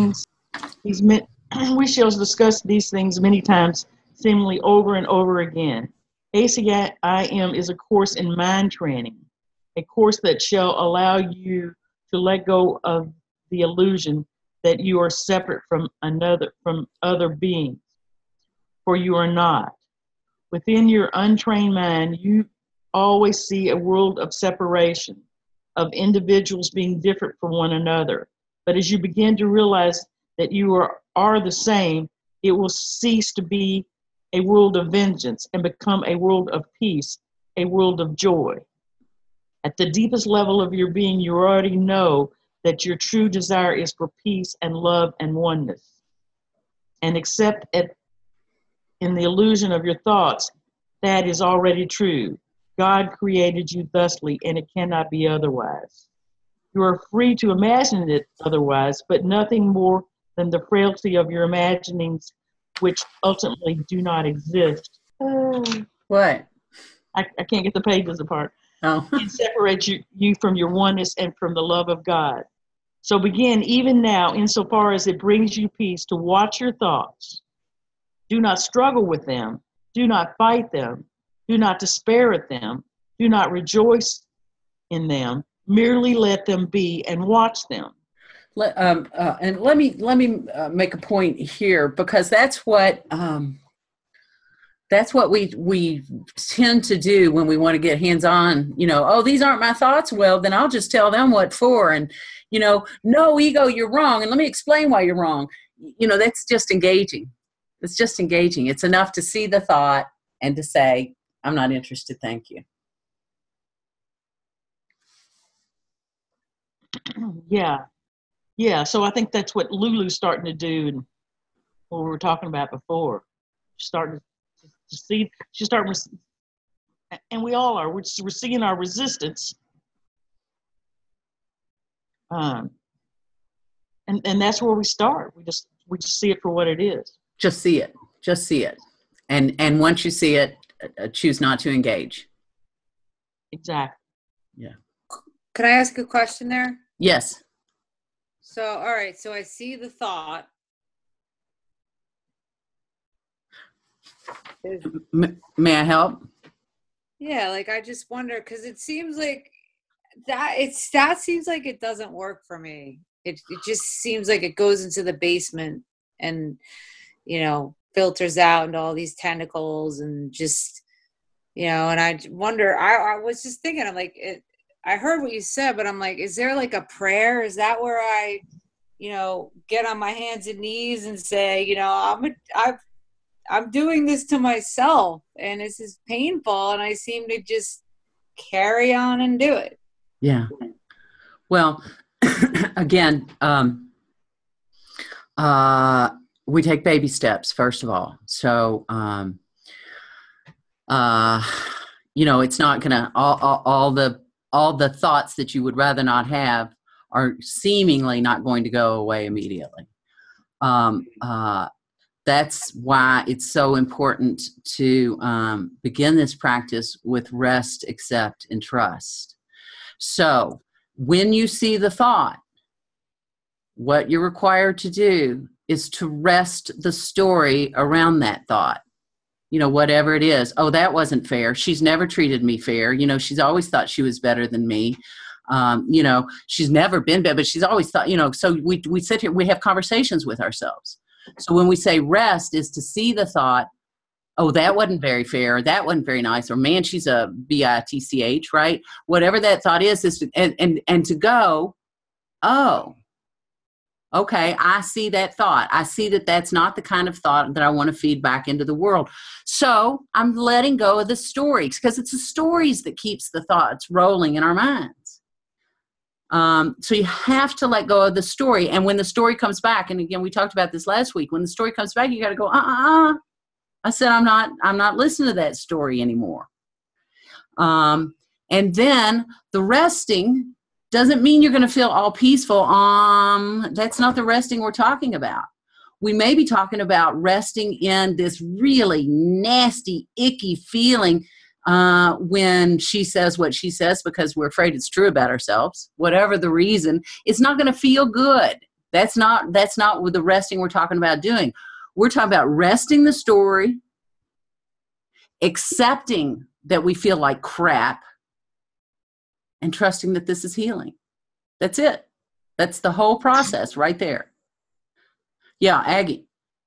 S1: These men, we shall discuss these things many times, seemingly over and over again. A C I M is a course in mind training, a course that shall allow you to let go of the illusion that you are separate from another, from other beings, for you are not. Within your untrained mind, you always see a world of separation, of individuals being different from one another. But as you begin to realize that you are, are the same, it will cease to be a world of vengeance and become a world of peace, a world of joy. At the deepest level of your being, you already know that your true desire is for peace and love and oneness. And except at, in the illusion of your thoughts, that is already true. God created you thusly, and it cannot be otherwise. You are free to imagine it otherwise, but nothing more than the frailty of your imaginings, which ultimately do not exist. Oh,
S2: What?
S1: I, I can't get the pages apart.
S2: Oh.
S1: It separates you, you from your oneness and from the love of God. So begin even now, insofar as it brings you peace, to watch your thoughts. Do not struggle with them. Do not fight them. Do not despair at them. Do not rejoice in them. Merely let them be and watch them.
S2: Let, um, uh, and let me let me uh, make a point here, because that's what um, that's what we we tend to do when we want to get hands-on. You know, oh, these aren't my thoughts. Well, then I'll just tell them what for. And you know, no, ego, you're wrong, and let me explain why you're wrong. You know, that's just engaging. It's just engaging. It's enough to see the thought and to say, I'm not interested, thank you.
S1: Yeah. Yeah. So I think that's what Lulu's starting to do, and what we were talking about before. She's starting to, to see, she's starting to, and we all are, we're, we're seeing our resistance. Um, and, and that's where we start. We just, we just see it for what it is.
S2: Just see it. Just see it. And and once you see it, uh, choose not to engage.
S1: Exactly.
S2: Yeah.
S8: Can I ask a question there?
S2: Yes.
S8: So, all right. So I see the thought. Is,
S2: M- may I help?
S8: yeah, like I just wonder, because it seems like that it's that seems like it doesn't work for me. It it just seems like it goes into the basement and, you know, filters out into all these tentacles and just, you know, and I wonder, I, I was just thinking, I'm like, it, I heard what you said, but I'm like, is there like a prayer? Is that where I, you know, get on my hands and knees and say, you know, I'm, a, I've, I'm doing this to myself and this is painful, and I seem to just carry on and do it.
S2: Yeah. Well, again, um, uh, we take baby steps, first of all. So, um, uh, you know, it's not going to, all, all, all the, all the thoughts that you would rather not have are seemingly not going to go away immediately. Um, uh, that's why it's so important to um, begin this practice with rest, accept, and trust. So when you see the thought, what you're required to do is to rest the story around that thought. You know, whatever it is. Oh, that wasn't fair. She's never treated me fair. You know, she's always thought she was better than me. Um, you know, she's never been better, but she's always thought, you know, so we we sit here, we have conversations with ourselves. So when we say rest is to see the thought, oh, that wasn't very fair, or that wasn't very nice, or man, she's a B I T C H, right? Whatever that thought is, is to, and, and, and to go, oh, okay, I see that thought. I see that that's not the kind of thought that I want to feed back into the world. So I'm letting go of the stories, because it's the stories that keeps the thoughts rolling in our minds. Um, so you have to let go of the story. And when the story comes back, and again, we talked about this last week, when the story comes back, you got to go, uh-uh-uh. I said, I'm not, I'm not listening to that story anymore. Um, and then the resting doesn't mean you're going to feel all peaceful. Um, that's not the resting we're talking about. We may be talking about resting in this really nasty, icky feeling uh, when she says what she says because we're afraid it's true about ourselves. Whatever the reason, it's not going to feel good. That's not, that's not with the resting we're talking about doing. We're talking about resting the story, accepting that we feel like crap, and trusting that this is healing. That's it. That's the whole process right there. Yeah, Aggie.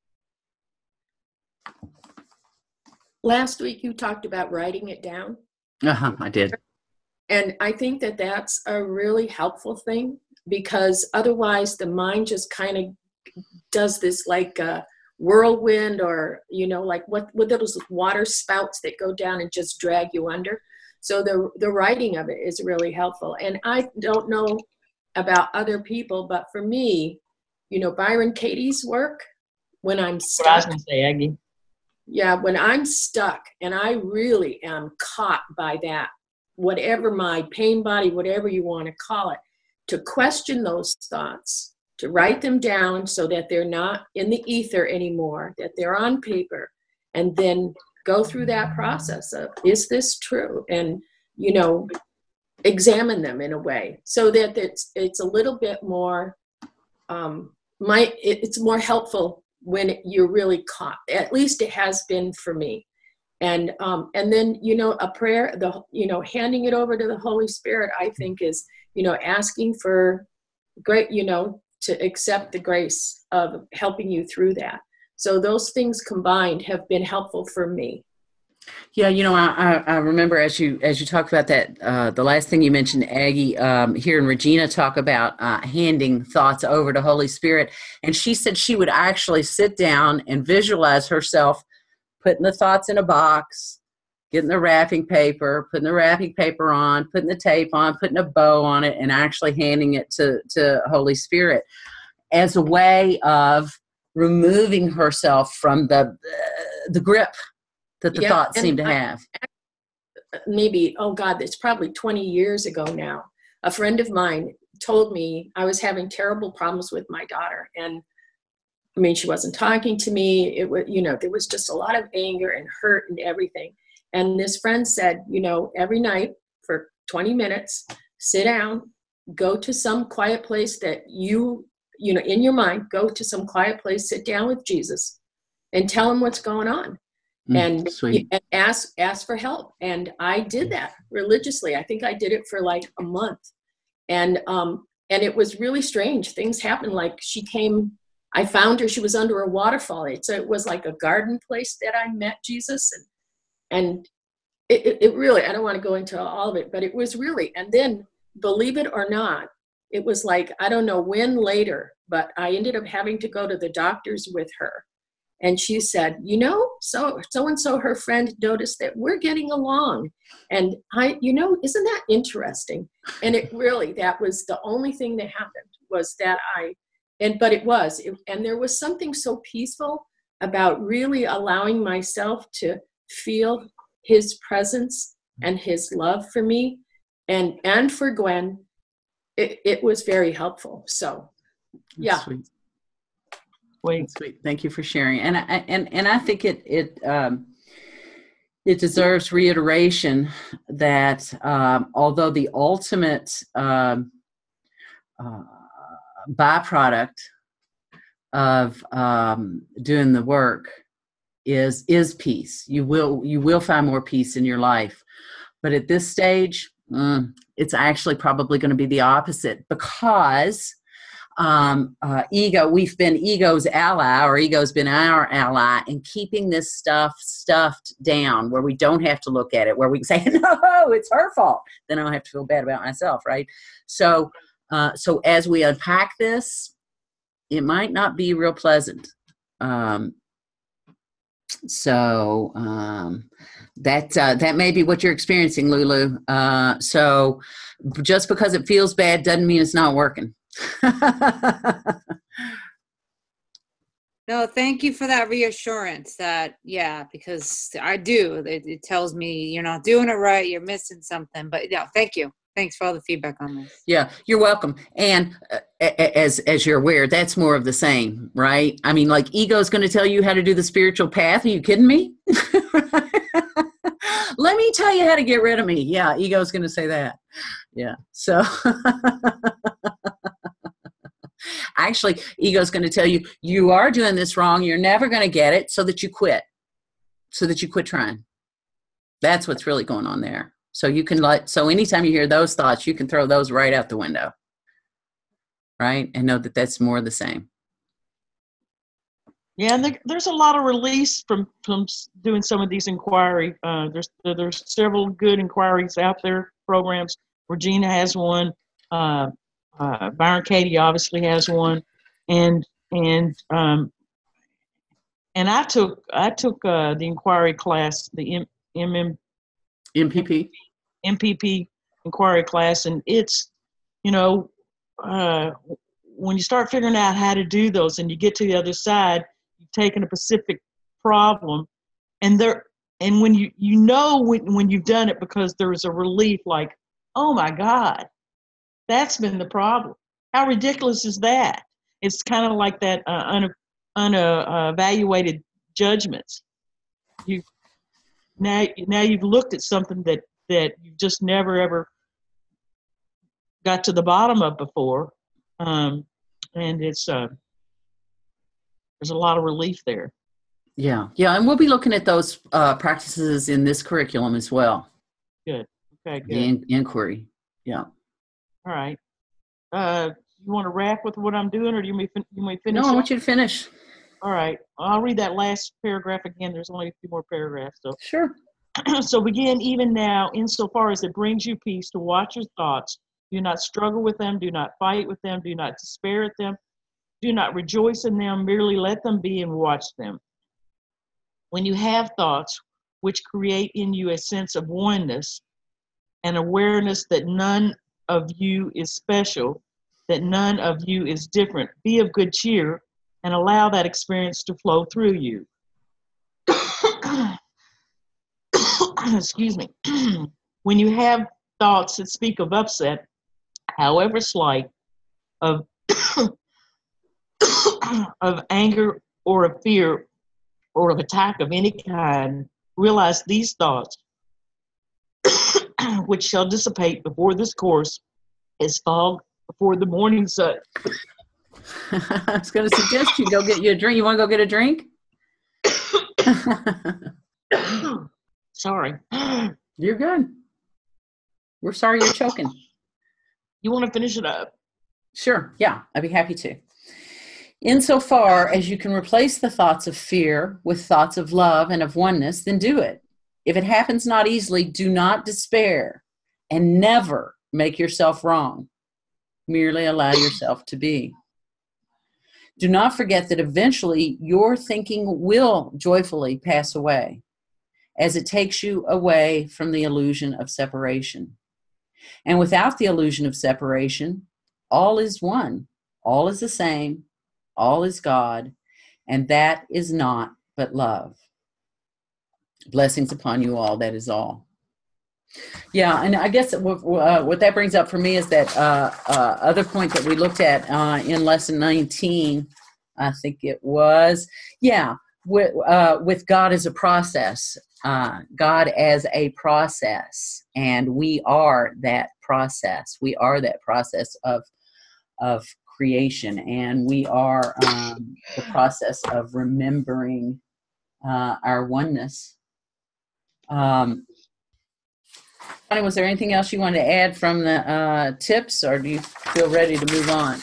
S6: Last week you talked about writing it down.
S2: Uh-huh, I did.
S6: And I think that that's a really helpful thing, because otherwise the mind just kind of does this like a whirlwind, or, you know, like what, what those water spouts that go down and just drag you under. So the, the writing of it is really helpful. And I don't know about other people, but for me, you know, Byron Katie's work, when I'm stuck.
S1: What I was going to say, Aggie.
S6: Yeah, when I'm stuck and I really am caught by that, whatever my pain body, whatever you want to call it, to question those thoughts, to write them down so that they're not in the ether anymore, that they're on paper, and then go through that process of, is this true? And, you know, examine them in a way so that it's, it's a little bit more, um, my, it's more helpful when you're really caught. At least it has been for me. And um, and then, you know, a prayer, the you know, handing it over to the Holy Spirit, I think is, you know, asking for great, you know, to accept the grace of helping you through that. So those things combined have been helpful for me.
S2: Yeah, you know, I, I remember as you as you talked about that, uh, the last thing you mentioned, Aggie, um, hearing Regina talk about uh, handing thoughts over to Holy Spirit. And she said she would actually sit down and visualize herself putting the thoughts in a box, getting the wrapping paper, putting the wrapping paper on, putting the tape on, putting a bow on it, and actually handing it to, to Holy Spirit as a way of removing herself from the uh, the grip that the
S6: Yeah,
S2: thoughts
S6: and
S2: seem to
S6: I-
S2: have.
S6: Maybe, oh God, it's probably twenty years ago now. A friend of mine told me I was having terrible problems with my daughter. And I mean, she wasn't talking to me. It was, you know, there was just a lot of anger and hurt and everything. And this friend said, you know, every night for twenty minutes, sit down, go to some quiet place that you, you know, in your mind, go to some quiet place, sit down with Jesus and tell him what's going on.
S2: Mm,
S6: and,
S2: sweet.
S6: and ask ask for help. And I did that religiously. I think I did it for like a month. And um and it was really strange. Things happened. Like she came, I found her, she was under a waterfall. It's it was like a garden place that I met Jesus. And and it, it, it really, I don't want to go into all of it, but it was really, and then believe it or not, it was like, I don't know when later, but I ended up having to go to the doctors with her. And she said, you know, so so-and-so, her friend, noticed that we're getting along. And I, you know, isn't that interesting? And it really, that was the only thing that happened was that I, and, but it was, it, and there was something so peaceful about really allowing myself to feel his presence and his love for me and, and for Gwen. It, it was very helpful. So, yeah.
S2: That's sweet.
S1: Wait.
S2: Sweet. Thank you for sharing. And I, and and I think it it um, it deserves reiteration that um, although the ultimate um, uh, byproduct of um, doing the work is is peace. You will you will find more peace in your life, but at this stage, mm, it's actually probably going to be the opposite because. Um, uh, ego, we've been ego's ally, or ego's been our ally in keeping this stuff stuffed down where we don't have to look at it, where we can say, no, it's her fault. Then I don't have to feel bad about myself, right? So, uh, so as we unpack this, it might not be real pleasant. Um, so, um, that, uh, that may be what you're experiencing, Lulu. Uh, so just because it feels bad doesn't mean it's not working.
S8: No, thank you for that reassurance that, yeah, because I do. It, it tells me you're not doing it right, you're missing something. But yeah, thank you. Thanks for all the feedback on this.
S2: Yeah, you're welcome. And uh, as as you're aware, that's more of the same, right? I mean, like ego is going to tell you how to do the spiritual path. Are you kidding me? Let me tell you how to get rid of me. Yeah, ego is going to say that. Yeah. So Actually, ego's going to tell you, you are doing this wrong. You're never going to get it, so that you quit, so that you quit trying. That's what's really going on there. So you can let, so anytime you hear those thoughts, you can throw those right out the window, right? And know that that's more of the same.
S1: Yeah, and there, there's a lot of release from from s- doing some of these inquiry. Uh, there's there's several good inquiries out there, programs. Regina has one. Uh, uh, Byron Katie obviously has one, and and um, and I took I took uh, the inquiry class, the M, MM,
S2: M P P.
S1: M P P inquiry class, and it's, you know, uh, when you start figuring out how to do those, and you get to the other side, you've taken a specific problem, and there, and when you you know when when you've done it, because there is a relief, like, oh my God, that's been the problem. How ridiculous is that? It's kind of like that uh, un, unevaluated judgments. You now now you've looked at something that that you just never ever got to the bottom of before, um, and it's uh, there's a lot of relief there.
S2: Yeah. Yeah. And we'll be looking at those uh, practices in this curriculum as well.
S1: Good. Okay. Good.
S2: The in- inquiry. Yeah.
S1: All right. Uh, you want to wrap with what I'm doing, or do you may fin- you may finish?
S2: No, I
S1: it?
S2: want you to finish.
S1: All right. I'll read that last paragraph again. There's only a few more paragraphs, so.
S2: Sure.
S1: So begin even now, insofar as it brings you peace, to watch your thoughts. Do not struggle with them. Do not fight with them. Do not despair at them. Do not rejoice in them. Merely let them be and watch them. When you have thoughts which create in you a sense of oneness, an awareness that none of you is special, that none of you is different, be of good cheer and allow that experience to flow through you. Excuse me. When you have thoughts that speak of upset, however slight, of of anger or of fear or of attack of any kind, realize these thoughts, which shall dissipate before this course, is fog before the morning sun.
S2: I was going to suggest you go get you a drink. You want to go get a drink?
S1: Sorry.
S2: You're good. We're sorry you're choking.
S1: You want to finish it up?
S2: Sure. Yeah, I'd be happy to. Insofar as you can replace the thoughts of fear with thoughts of love and of oneness, then do it. If it happens not easily, do not despair and never make yourself wrong. Merely allow yourself to be. Do not forget that eventually your thinking will joyfully pass away, as it takes you away from the illusion of separation. And without the illusion of separation, all is one, all is the same, all is God, and that is not but love. Blessings upon you all, that is all. Yeah, and I guess what, uh, what that brings up for me is that uh, uh, other point that we looked at uh, in lesson nineteen, I think it was, yeah, with, uh, with God as a process. Uh, God as a process, and we are that process. We are that process of of creation, and we are um, the process of remembering uh, our oneness. Um, Connie, was there anything else you wanted to add from the uh, tips, or do you feel ready to move on?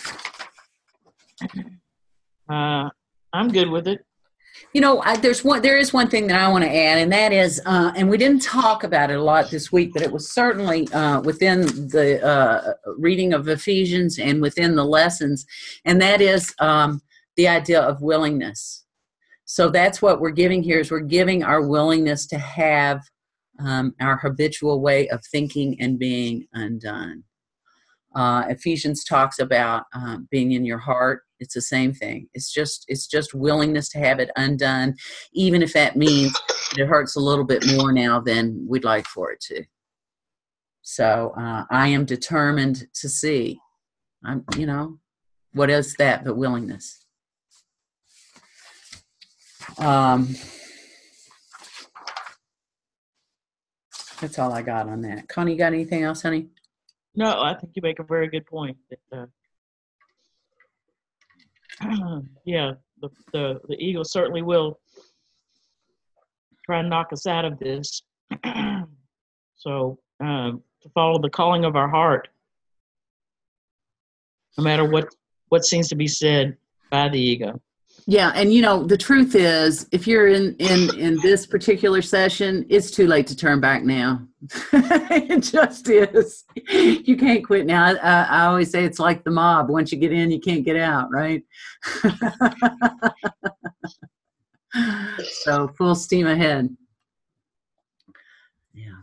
S1: Uh, I'm good with it.
S2: You know, I, there's one. There is one thing that I want to add, and that is, uh, and we didn't talk about it a lot this week, but it was certainly uh, within the uh, reading of Ephesians and within the lessons, and that is um, the idea of willingness. So that's what we're giving here: is we're giving our willingness to have um, our habitual way of thinking and being undone. Uh, Ephesians talks about uh, being in your heart. It's the same thing. It's just it's just willingness to have it undone, even if that means it hurts a little bit more now than we'd like for it to. So uh, I am determined to see. I'm, you know, what is that but willingness? Um, that's all I got on that. Connie, you got anything else, honey?
S1: No, I think you make a very good point. That, uh, yeah, the, the, the ego certainly will try and knock us out of this. So um, to follow the calling of our heart, no matter what, what seems to be said by the ego.
S2: Yeah, and you know, the truth is, if you're in in in this particular session, it's too late to turn back now. It just is. You can't quit now. I, I, I always say it's like the mob. Once you get in, you can't get out, right? So full steam ahead. Yeah.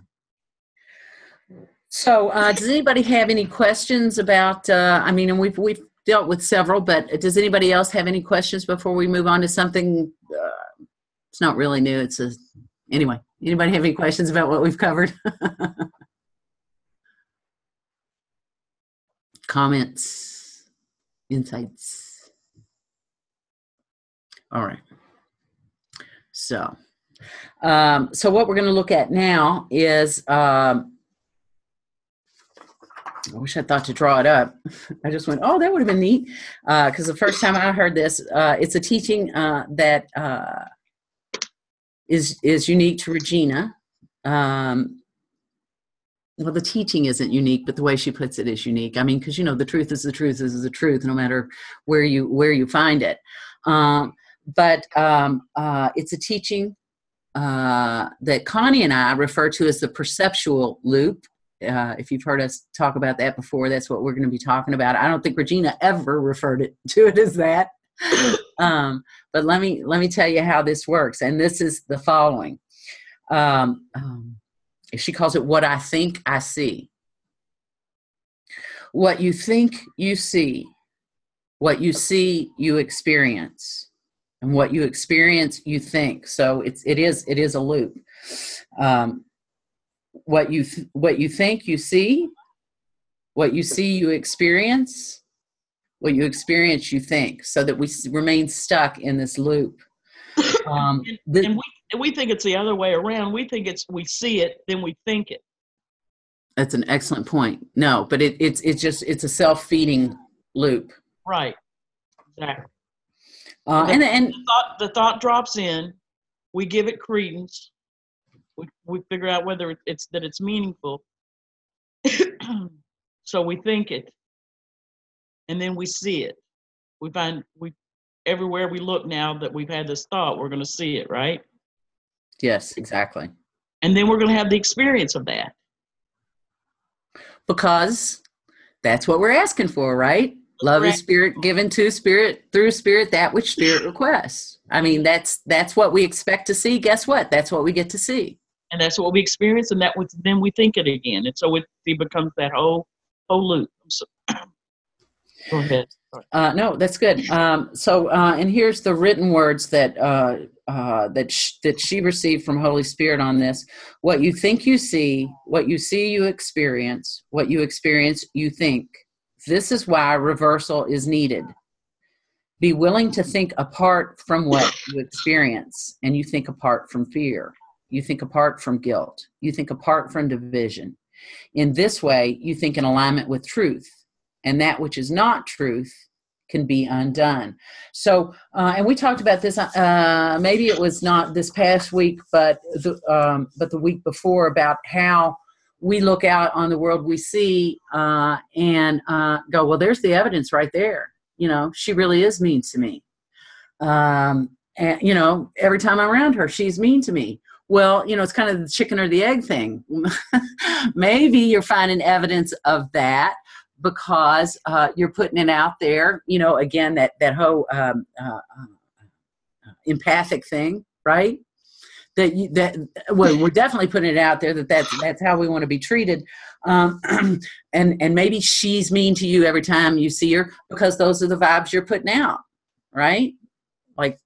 S2: So, uh, does anybody have any questions about? Uh, I mean, and we've we've. dealt with several, but does anybody else have any questions before we move on to something? Uh, it's not really new. It's a, anyway, anybody have any questions about what we've covered? Comments, insights. All right. So, um, so what we're going to look at now is, um, I wish I thought to draw it up. I just went, oh, that would have been neat. Because uh, the first time I heard this, uh, it's a teaching uh, that uh, is is unique to Regina. Um, well, the teaching isn't unique, but the way she puts it is unique. I mean, because, you know, the truth is the truth is the truth, no matter where you where you find it. Um, but um, uh, it's a teaching uh, that Connie and I refer to as the perceptual loop. Uh, if you've heard us talk about that before, that's what we're going to be talking about. I don't think Regina ever referred it to it as that. Um, but let me let me tell you how this works. And this is the following. Um, um, she calls it what I think I see. What you think you see. What you see you experience. And what you experience you think. So it's it is it is a loop. Um, What you th- what you think you see, what you see you experience, what you experience you think, so that we s- remain stuck in this loop. Um,
S1: and,
S2: the,
S1: and we we think it's the other way around. We think it's we see it, then we think it.
S2: that's an excellent point. No, but it, it's it's just it's a self-feeding loop.
S1: Right. Exactly.
S2: Uh,
S1: the,
S2: and and
S1: the thought the thought drops in, we give it credence. We, we figure out whether it's that it's meaningful. So we think it, and then we see it. We find we everywhere we look now that we've had this thought, we're going to see it, right?
S2: yes, exactly.
S1: And then we're going to have the experience of that.
S2: Because that's what we're asking for, right? Love is spirit given to spirit through spirit, that which spirit requests. I mean, that's that's what we expect to see. Guess what? That's what we get to see.
S1: And that's what we experience, and that was, then we think it again. And so it, it becomes that whole whole loop. So, go ahead.
S2: Uh, no, that's good. Um, so, uh, and here's the written words that uh, uh, that sh- that she received from Holy Spirit on this. What you think you see, what you see you experience, what you experience you think. This is why reversal is needed. Be willing to think apart from what you experience, and you think apart from fear. You think apart from guilt. You think apart from division. In this way, you think in alignment with truth, and that which is not truth can be undone. So, uh, and we talked about this, uh, maybe it was not this past week, but the, um, but the week before, about how we look out on the world we see uh, and uh, go, well, there's the evidence right there. You know, she really is mean to me. Um, and, you know, every time I'm around her, she's mean to me. Well, you know, it's kind of the chicken or the egg thing. Maybe you're finding evidence of that because uh, you're putting it out there, you know, again, that, that whole um, uh, uh, empathic thing, right? That you, that well, we're definitely putting it out there that that's, that's how we want to be treated. Um, and, and maybe she's mean to you every time you see her because those are the vibes you're putting out, right? Like,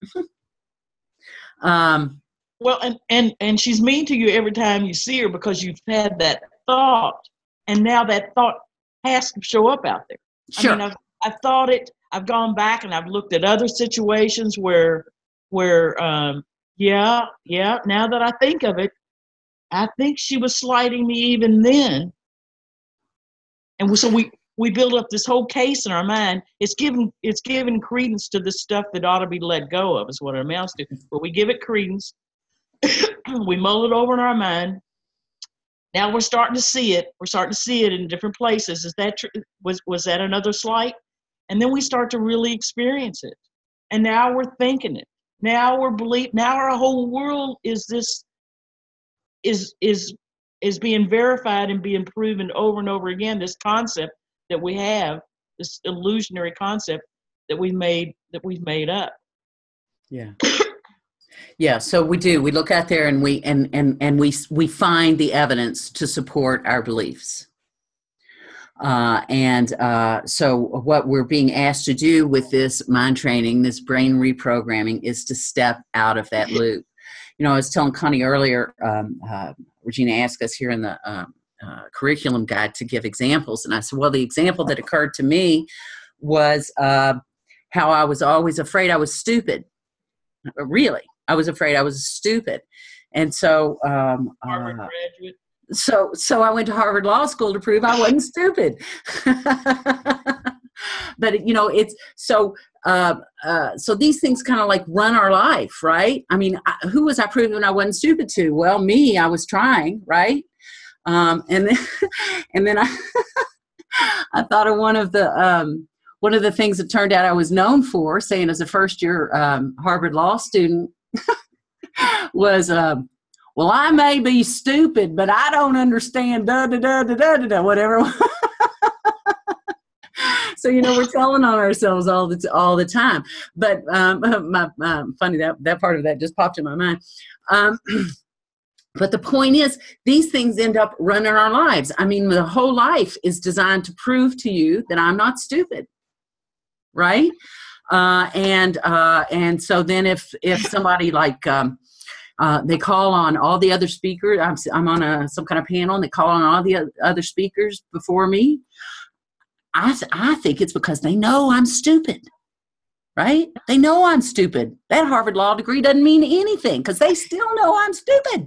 S2: um,
S1: Well, and, and, and she's mean to you every time you see her because you've had that thought, and now that thought has to show up out there.
S2: Sure.
S1: I mean, I've, I've thought it, I've gone back and I've looked at other situations where, where, um, yeah, yeah, now that I think of it, I think she was slighting me even then. And so we, we build up this whole case in our mind. It's giving it's giving credence to the stuff that ought to be let go of, is what it amounts to. But we give it credence. We mull it over in our mind. Now we're starting to see it. We're starting to see it in different places. Is that true? Was was that another slight? And then we start to really experience it. And now we're thinking it. Now we're believe. Now our whole world is this. Is is is being verified and being proven over and over again. This concept that we have, this illusionary concept that we made that we've made up.
S2: Yeah. Yeah, so we do. We look out there and we and and and we we find the evidence to support our beliefs. Uh, and uh, so what we're being asked to do with this mind training, this brain reprogramming, is to step out of that loop. You know, I was telling Connie earlier, um, uh, Regina asked us here in the uh, uh, curriculum guide to give examples. And I said, well, the example that occurred to me was uh, how I was always afraid I was stupid. Really, I was afraid I was stupid. And so, um,
S1: Harvard
S2: uh,
S1: graduate.
S2: so, so I went to Harvard Law School to prove I wasn't stupid. But, you know, it's so, uh, uh, so these things kind of like run our life, right? I mean, I, who was I proving I wasn't stupid to? Well, me, I was trying, right? Um, and then, and then I, I thought of one of the, um, one of the things that turned out I was known for, saying as a first year um, Harvard Law student, was, um, well, I may be stupid, but I don't understand da da da da da da, da whatever. So, you know, we're telling on ourselves all the all the time. But um, my, um, funny that that part of that just popped in my mind. Um, but the point is, these things end up running our lives. I mean, the whole life is designed to prove to you that I'm not stupid, right? Uh, and uh, and so then if if somebody like um, uh, they call on all the other speakers, I'm I'm on a some kind of panel, and they call on all the other speakers before me. I, th- I think it's because they know I'm stupid, right? They know I'm stupid. That Harvard Law degree doesn't mean anything because they still know I'm stupid.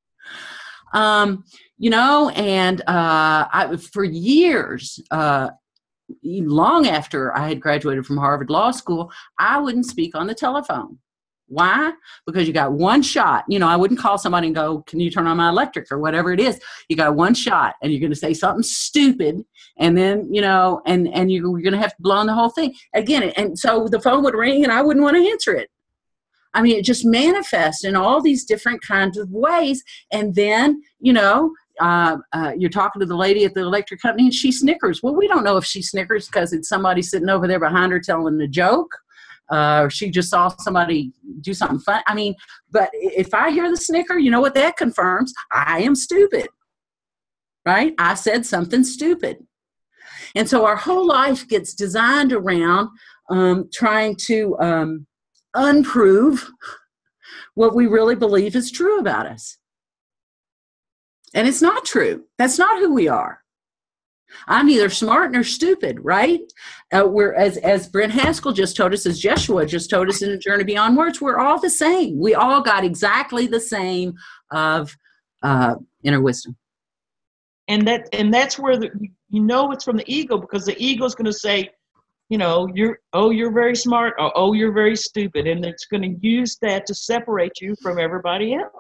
S2: Um, you know, and uh, I, for years, uh, long after I had graduated from Harvard Law School, I wouldn't speak on the telephone. Why? Because you got one shot. You know, I wouldn't call somebody and go, can you turn on my electric or whatever it is. You got one shot and you're going to say something stupid. And then, you know, and, and you're going to have to blow on the whole thing again. And so the phone would ring and I wouldn't want to answer it. I mean, it just manifests in all these different kinds of ways. And then, you know, uh, uh, you're talking to the lady at the electric company and she snickers. Well, we don't know if she snickers because it's somebody sitting over there behind her telling a joke. Uh, or she just saw somebody do something fun. I mean, but if I hear the snicker, you know what that confirms? I am stupid, right? I said something stupid. And so our whole life gets designed around um, trying to um, unprove what we really believe is true about us. And it's not true. That's not who we are. I'm neither smart nor stupid, right? Uh, we're as as Brent Haskell just told us, as Jeshua just told us in A Journey Beyond Words, we're all the same. We all got exactly the same of uh, inner wisdom.
S1: And that and that's where the, you know it's from the ego, because the ego is going to say, you know, you're oh you're very smart, or oh you're very stupid, and it's going to use that to separate you from everybody else.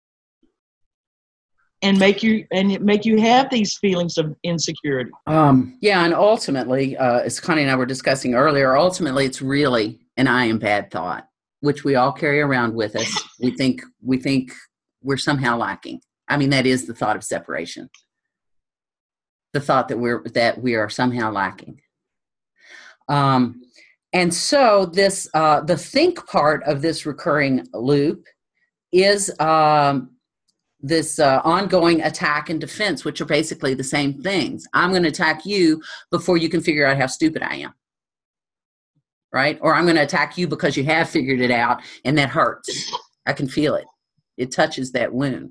S1: And make you and make you have these feelings of insecurity.
S2: Um, yeah, and ultimately, uh, as Connie and I were discussing earlier, ultimately it's really an I am bad thought, which we all carry around with us. We think we think we're somehow lacking. I mean, that is the thought of separation. The thought that we're that we are somehow lacking. Um, and so this uh, the think part of this recurring loop is. Um, this uh, ongoing attack and defense, which are basically the same things. I'm going to attack you before you can figure out how stupid I am, right? Or I'm going to attack you because you have figured it out, and that hurts. I can feel it. It touches that wound.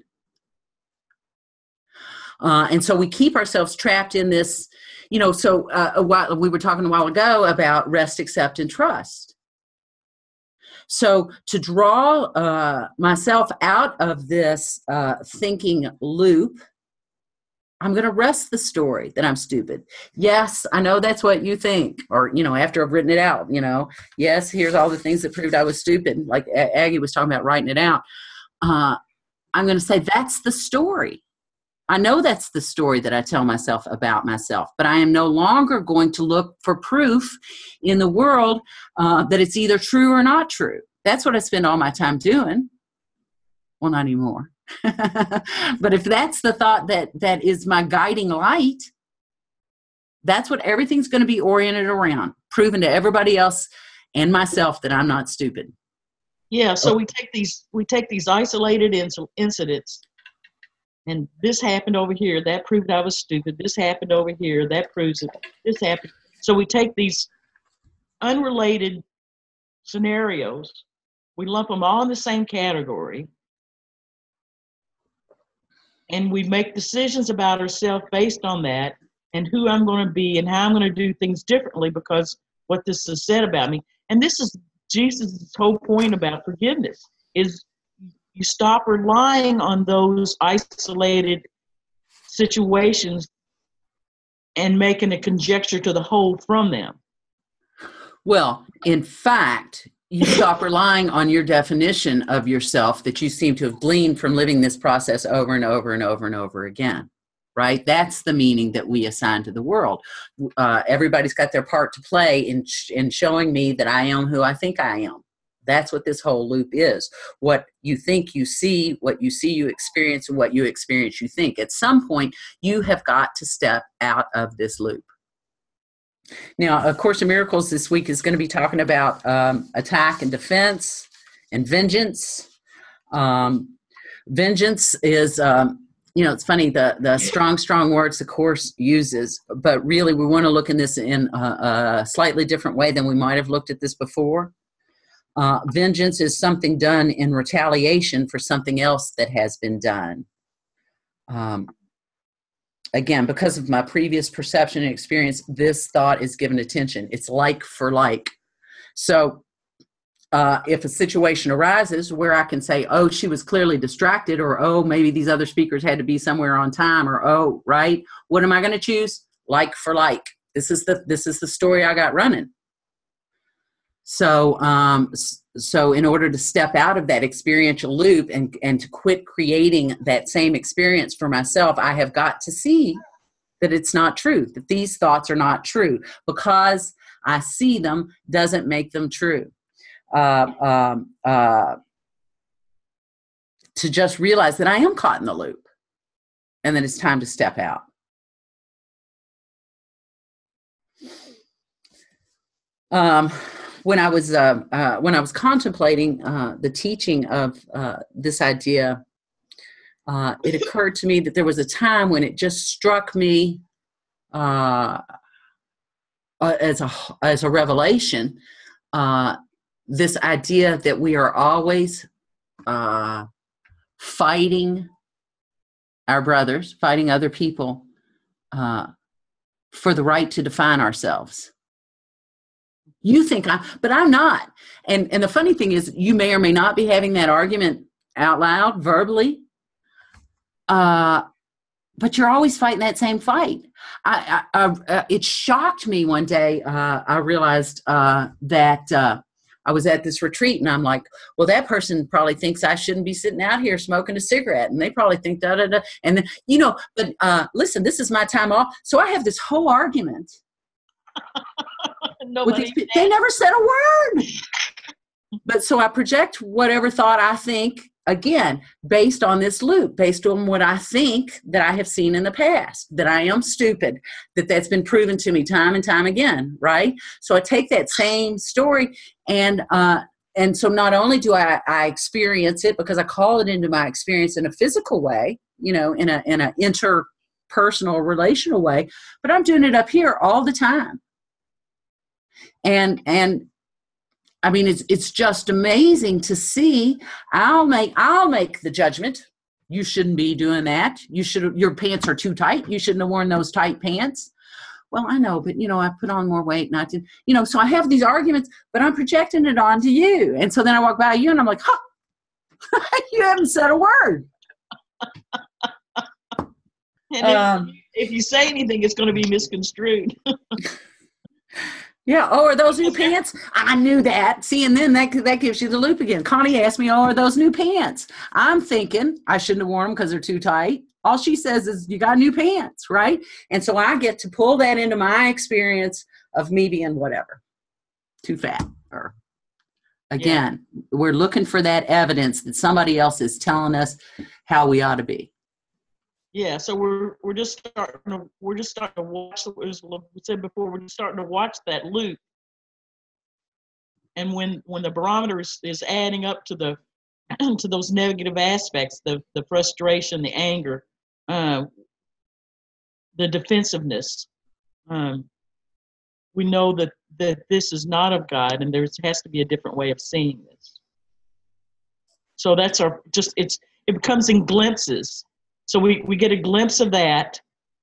S2: Uh, and so we keep ourselves trapped in this, you know, so uh, a while, we were talking a while ago about rest, accept, and trust. So to draw uh, myself out of this uh, thinking loop, I'm going to rest the story that I'm stupid. Yes, I know that's what you think. Or, you know, after I've written it out, you know, yes, here's all the things that proved I was stupid. Like Aggie was talking about writing it out. Uh, I'm going to say that's the story. I know that's the story that I tell myself about myself, but I am no longer going to look for proof in the world uh, that it's either true or not true. That's what I spend all my time doing. Well, not anymore. But if that's the thought that that is my guiding light, that's what everything's going to be oriented around, proving to everybody else and myself that I'm not stupid.
S1: Yeah, so we take these we take these isolated inc- incidents, and this happened over here, that proved I was stupid. This happened over here, that proves it. This happened. So we take these unrelated scenarios, we lump them all in the same category, and we make decisions about ourselves based on that and who I'm going to be and how I'm going to do things differently because what this has said about me. And this is Jesus' whole point about forgiveness, is you stop relying on those isolated situations and making a conjecture to the whole from them.
S2: Well, in fact, you stop relying on your definition of yourself that you seem to have gleaned from living this process over and over and over and over again, right? That's the meaning that we assign to the world. Uh, everybody's got their part to play in, sh- in showing me that I am who I think I am. That's what this whole loop is. What you think you see, what you see you experience, and what you experience you think. At some point, you have got to step out of this loop. Now, A Course in Miracles this week is going to be talking about um, attack and defense and vengeance. Um, vengeance is, um, you know, it's funny, the, the strong, strong words the Course uses, but really we want to look in this in a, a slightly different way than we might have looked at this before. Uh, vengeance is something done in retaliation for something else that has been done. Um, Again, because of my previous perception and experience, this thought is given attention. It's like for like. So uh, if a situation arises where I can say, oh, she was clearly distracted, or, oh, maybe these other speakers had to be somewhere on time, or, oh, right, what am I going to choose? Like for like. This is the this is the story I got running. So um, so in order to step out of that experiential loop and, and to quit creating that same experience for myself, I have got to see that it's not true, that these thoughts are not true. Because I see them doesn't make them true. Uh, um, uh, to just realize that I am caught in the loop and that it's time to step out. Um, When I was uh, uh, when I was contemplating uh, the teaching of uh, this idea, uh, it occurred to me that there was a time when it just struck me uh, uh, as a as a revelation. Uh, this idea that we are always uh, fighting our brothers, fighting other people uh, for the right to define ourselves. You think I, but I'm not. And and the funny thing is, you may or may not be having that argument out loud, verbally, uh, but you're always fighting that same fight. I, I, I uh, it shocked me one day. Uh, I realized uh, that uh, I was at this retreat, and I'm like, well, that person probably thinks I shouldn't be sitting out here smoking a cigarette, and they probably think da da da. And then, you know, but uh, listen, this is my time off, so I have this whole argument. These, they never said a word. But so I project whatever thought I think, again, based on this loop, based on what I think that I have seen in the past, that I am stupid, that that's been proven to me time and time again, right? So I take that same story, and uh, and so not only do I, I experience it because I call it into my experience in a physical way, you know, in a in an interpersonal, relational way, but I'm doing it up here all the time. And, and I mean, it's, it's just amazing to see. I'll make, I'll make the judgment. You shouldn't be doing that. You should, your pants are too tight. You shouldn't have worn those tight pants. Well, I know, but you know, I put on more weight and I did, you know, so I have these arguments, but I'm projecting it onto you. And so then I walk by you and I'm like, huh, you haven't said a word.
S1: And if,
S2: Um,
S1: if you say anything, it's going to be misconstrued.
S2: Yeah. Oh, are those new pants? I knew that. See, and then that that gives you the loop again. Connie asked me, "Oh, are those new pants?" I'm thinking I shouldn't have worn them because they're too tight. All she says is, "You got new pants, right?" And so I get to pull that into my experience of me being whatever, too fat. Or again, yeah. We're looking for that evidence that somebody else is telling us how we ought to be.
S1: Yeah, so we're we're just starting to we're just starting to watch. As we said before, we're just starting to watch that loop. And when when the barometer is, is adding up to the to those negative aspects, the the frustration, the anger, uh, the defensiveness, um, we know that that this is not of God, and there has to be a different way of seeing this. So that's our just it's it becomes in glimpses. So we, we get a glimpse of that,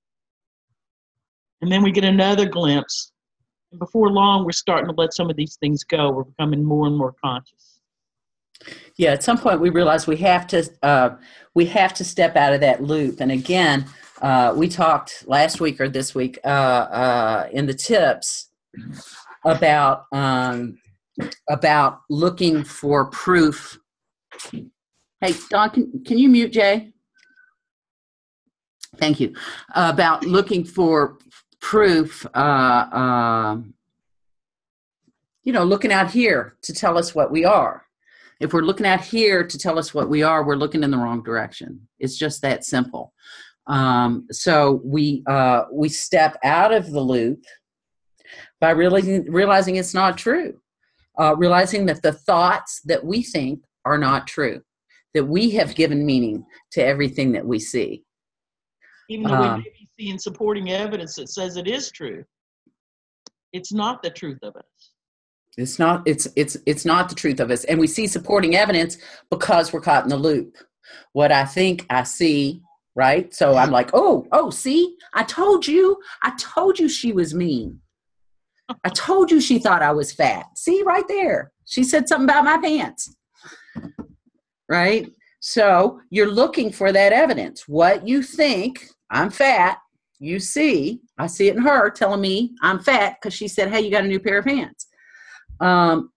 S1: and then we get another glimpse. And before long, we're starting to let some of these things go. We're becoming more and more conscious.
S2: Yeah, at some point we realize we have to uh, we have to step out of that loop. And again, uh, we talked last week or this week uh, uh, in the tips about um, about looking for proof. Hey, Don, can, can you mute Jay? Thank you. Uh, about looking for proof, uh, uh, you know, looking out here to tell us what we are. If we're looking out here to tell us what we are, we're looking in the wrong direction. It's just that simple. Um, so we uh, we step out of the loop by realizing, realizing it's not true, uh, realizing that the thoughts that we think are not true, that we have given meaning to everything that we see.
S1: Even though
S2: Um,
S1: we may be seeing supporting evidence that says it is true, it's not the truth of us.
S2: It's not. It's it's it's not the truth of us, and we see supporting evidence because we're caught in the loop. What I think I see, right? So I'm like, oh, oh, see, I told you, I told you she was mean. I told you she thought I was fat. See, right there, she said something about my pants, right? So you're looking for that evidence. What you think. I'm fat. You see, I see it in her telling me I'm fat because she said, hey, you got a new pair of pants. Um,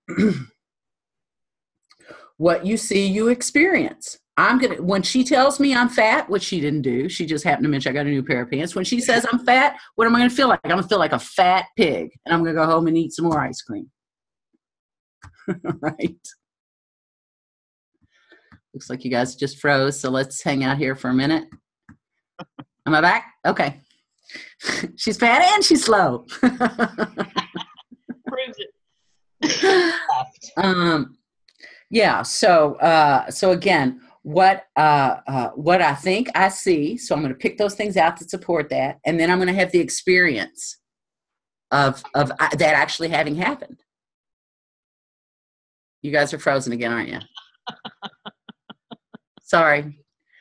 S2: what you see, you experience. I'm going to, when she tells me I'm fat, which she didn't do, she just happened to mention I got a new pair of pants. When she says I'm fat, what am I going to feel like? I'm going to feel like a fat pig, and I'm going to go home and eat some more ice cream. Right? Looks like you guys just froze, so let's hang out here for a minute. Am I back? Okay. She's fat and she's slow.
S1: Proves it.
S2: um, yeah. So, uh, so again, what uh, uh, what I think I see. So I'm going to pick those things out that support that, and then I'm going to have the experience of of uh, that actually having happened. You guys are frozen again, aren't you? Sorry.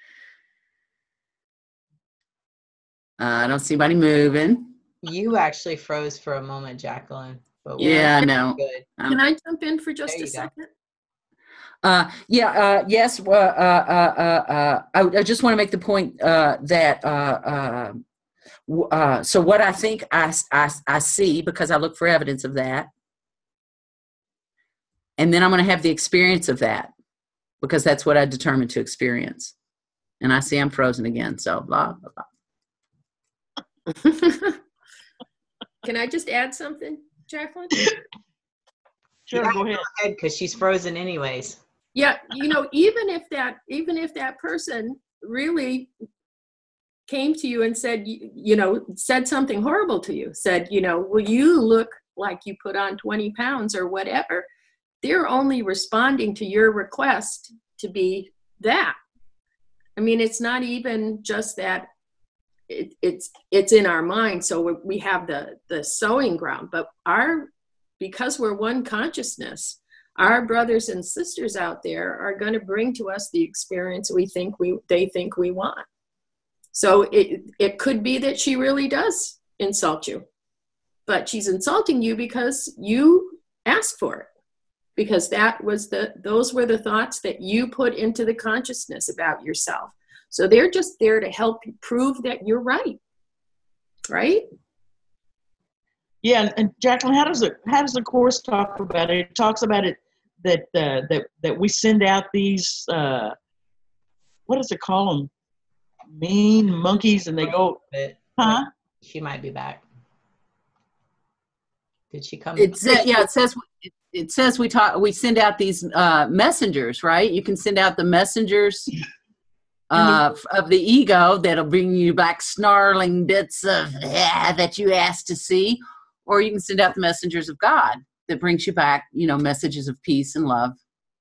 S2: Uh, I don't see anybody moving.
S5: You actually froze for a moment, Jacqueline. But we're
S2: Yeah, I know.
S5: good.
S2: Um,
S6: Can I jump in for just
S5: There
S6: a
S5: you go.
S6: second?
S2: Uh, yeah, uh, yes. Uh, uh, uh, uh, I, I just want to make the point uh, that, uh, uh, w- uh, so what I think I, I, I see, because I look for evidence of that, and then I'm going to have the experience of that, because that's what I determined to experience. And I see I'm frozen again, so blah, blah, blah.
S6: Can I just add something, Jacqueline?
S1: Sure, go ahead.
S5: Because she's frozen anyways.
S6: Yeah, you know, even if that, even if that person really came to you and said, you, you know, said something horrible to you, said, you know, well, you look like you put on twenty pounds or whatever, they're only responding to your request to be that. I mean, it's not even just that it, it's it's in our mind, so we we have the the sowing ground, but our because we're one consciousness, our brothers and sisters out there are going to bring to us the experience we think we they think we want. So it it could be that she really does insult you, but she's insulting you because you asked for it, because that was the those were the thoughts that you put into the consciousness about yourself. So they're just there to help you prove that you're right. Right?
S1: Yeah, and, and Jacqueline, how does the how does the course talk about it? It talks about it that uh, that that we send out these uh, what does it call them? Mean monkeys, and they go,
S5: But
S1: huh?
S5: she might be back. Did she come?
S2: It's uh, yeah. It says it, it says we talk. We send out these uh, messengers, right? You can send out the messengers uh, of the ego that'll bring you back snarling bits of yeah, that you asked to see, or you can send out the messengers of God that brings you back, you know, messages of peace and love.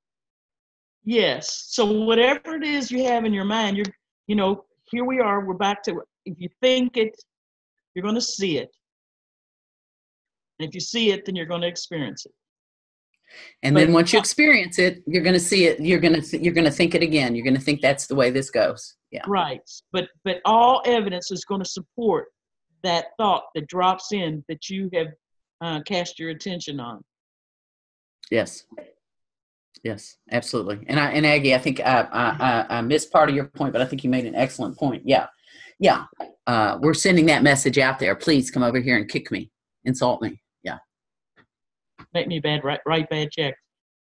S1: Yes. So whatever it is you have in your mind, you're, you know, here we are. We're back to, if you think it, you're going to see it. And if you see it, then you're going to experience it.
S2: And
S1: But-
S2: then once you experience it, you're going to see it. You're going to th- you're going to think it again. You're going to think that's the way this goes. Yeah.
S1: Right. But but all evidence is going to support that thought that drops in that you have uh, cast your attention on.
S2: Yes. Yes, absolutely. And I and Aggie, I think I, I I missed part of your point, but I think you made an excellent point. Yeah, yeah. Uh, we're sending that message out there. Please come over here and kick me, insult me. Yeah.
S1: Make me bad, write, write bad checks.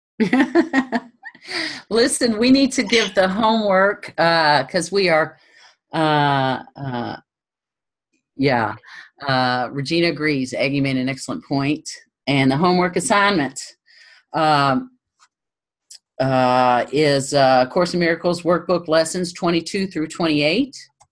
S2: Listen, we need to give the homework because uh, we are. Uh, uh, yeah, uh, Regina agrees. Aggie made an excellent point, and the homework assignment. Um, Uh, is uh, Course in Miracles workbook lessons twenty-two through twenty-eight.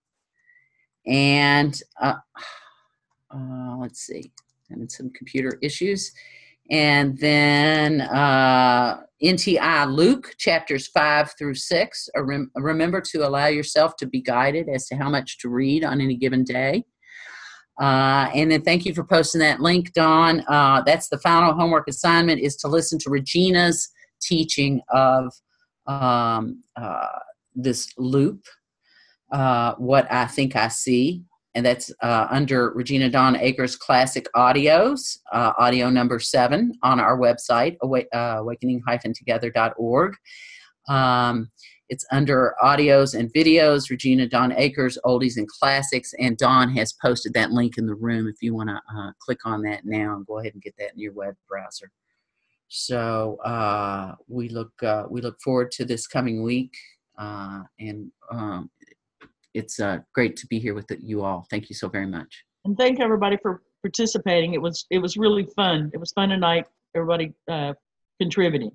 S2: And uh, uh, let's see, having some computer issues. And then uh, N T I Luke, chapters five through six. Uh, rem- remember to allow yourself to be guided as to how much to read on any given day. Uh, and then thank you for posting that link, Dawn. Uh, that's the final homework assignment, is to listen to Regina's teaching of um, uh, this loop, uh, What I Think I See. And that's uh, under Regina Dawn Akers Classic Audios, uh, audio number seven on our website, awa- uh, awakening dash together dot org. Um, it's under audios and videos, Regina Dawn Akers, oldies and classics. And Dawn has posted that link in the room if you want to uh, click on that now and go ahead and get that in your web browser. So uh, we look uh, we look forward to this coming week, uh, and um, it's uh, great to be here with you all. Thank you so very much.
S1: And thank everybody for participating. It was it was really fun. It was fun tonight. Everybody uh, contributing.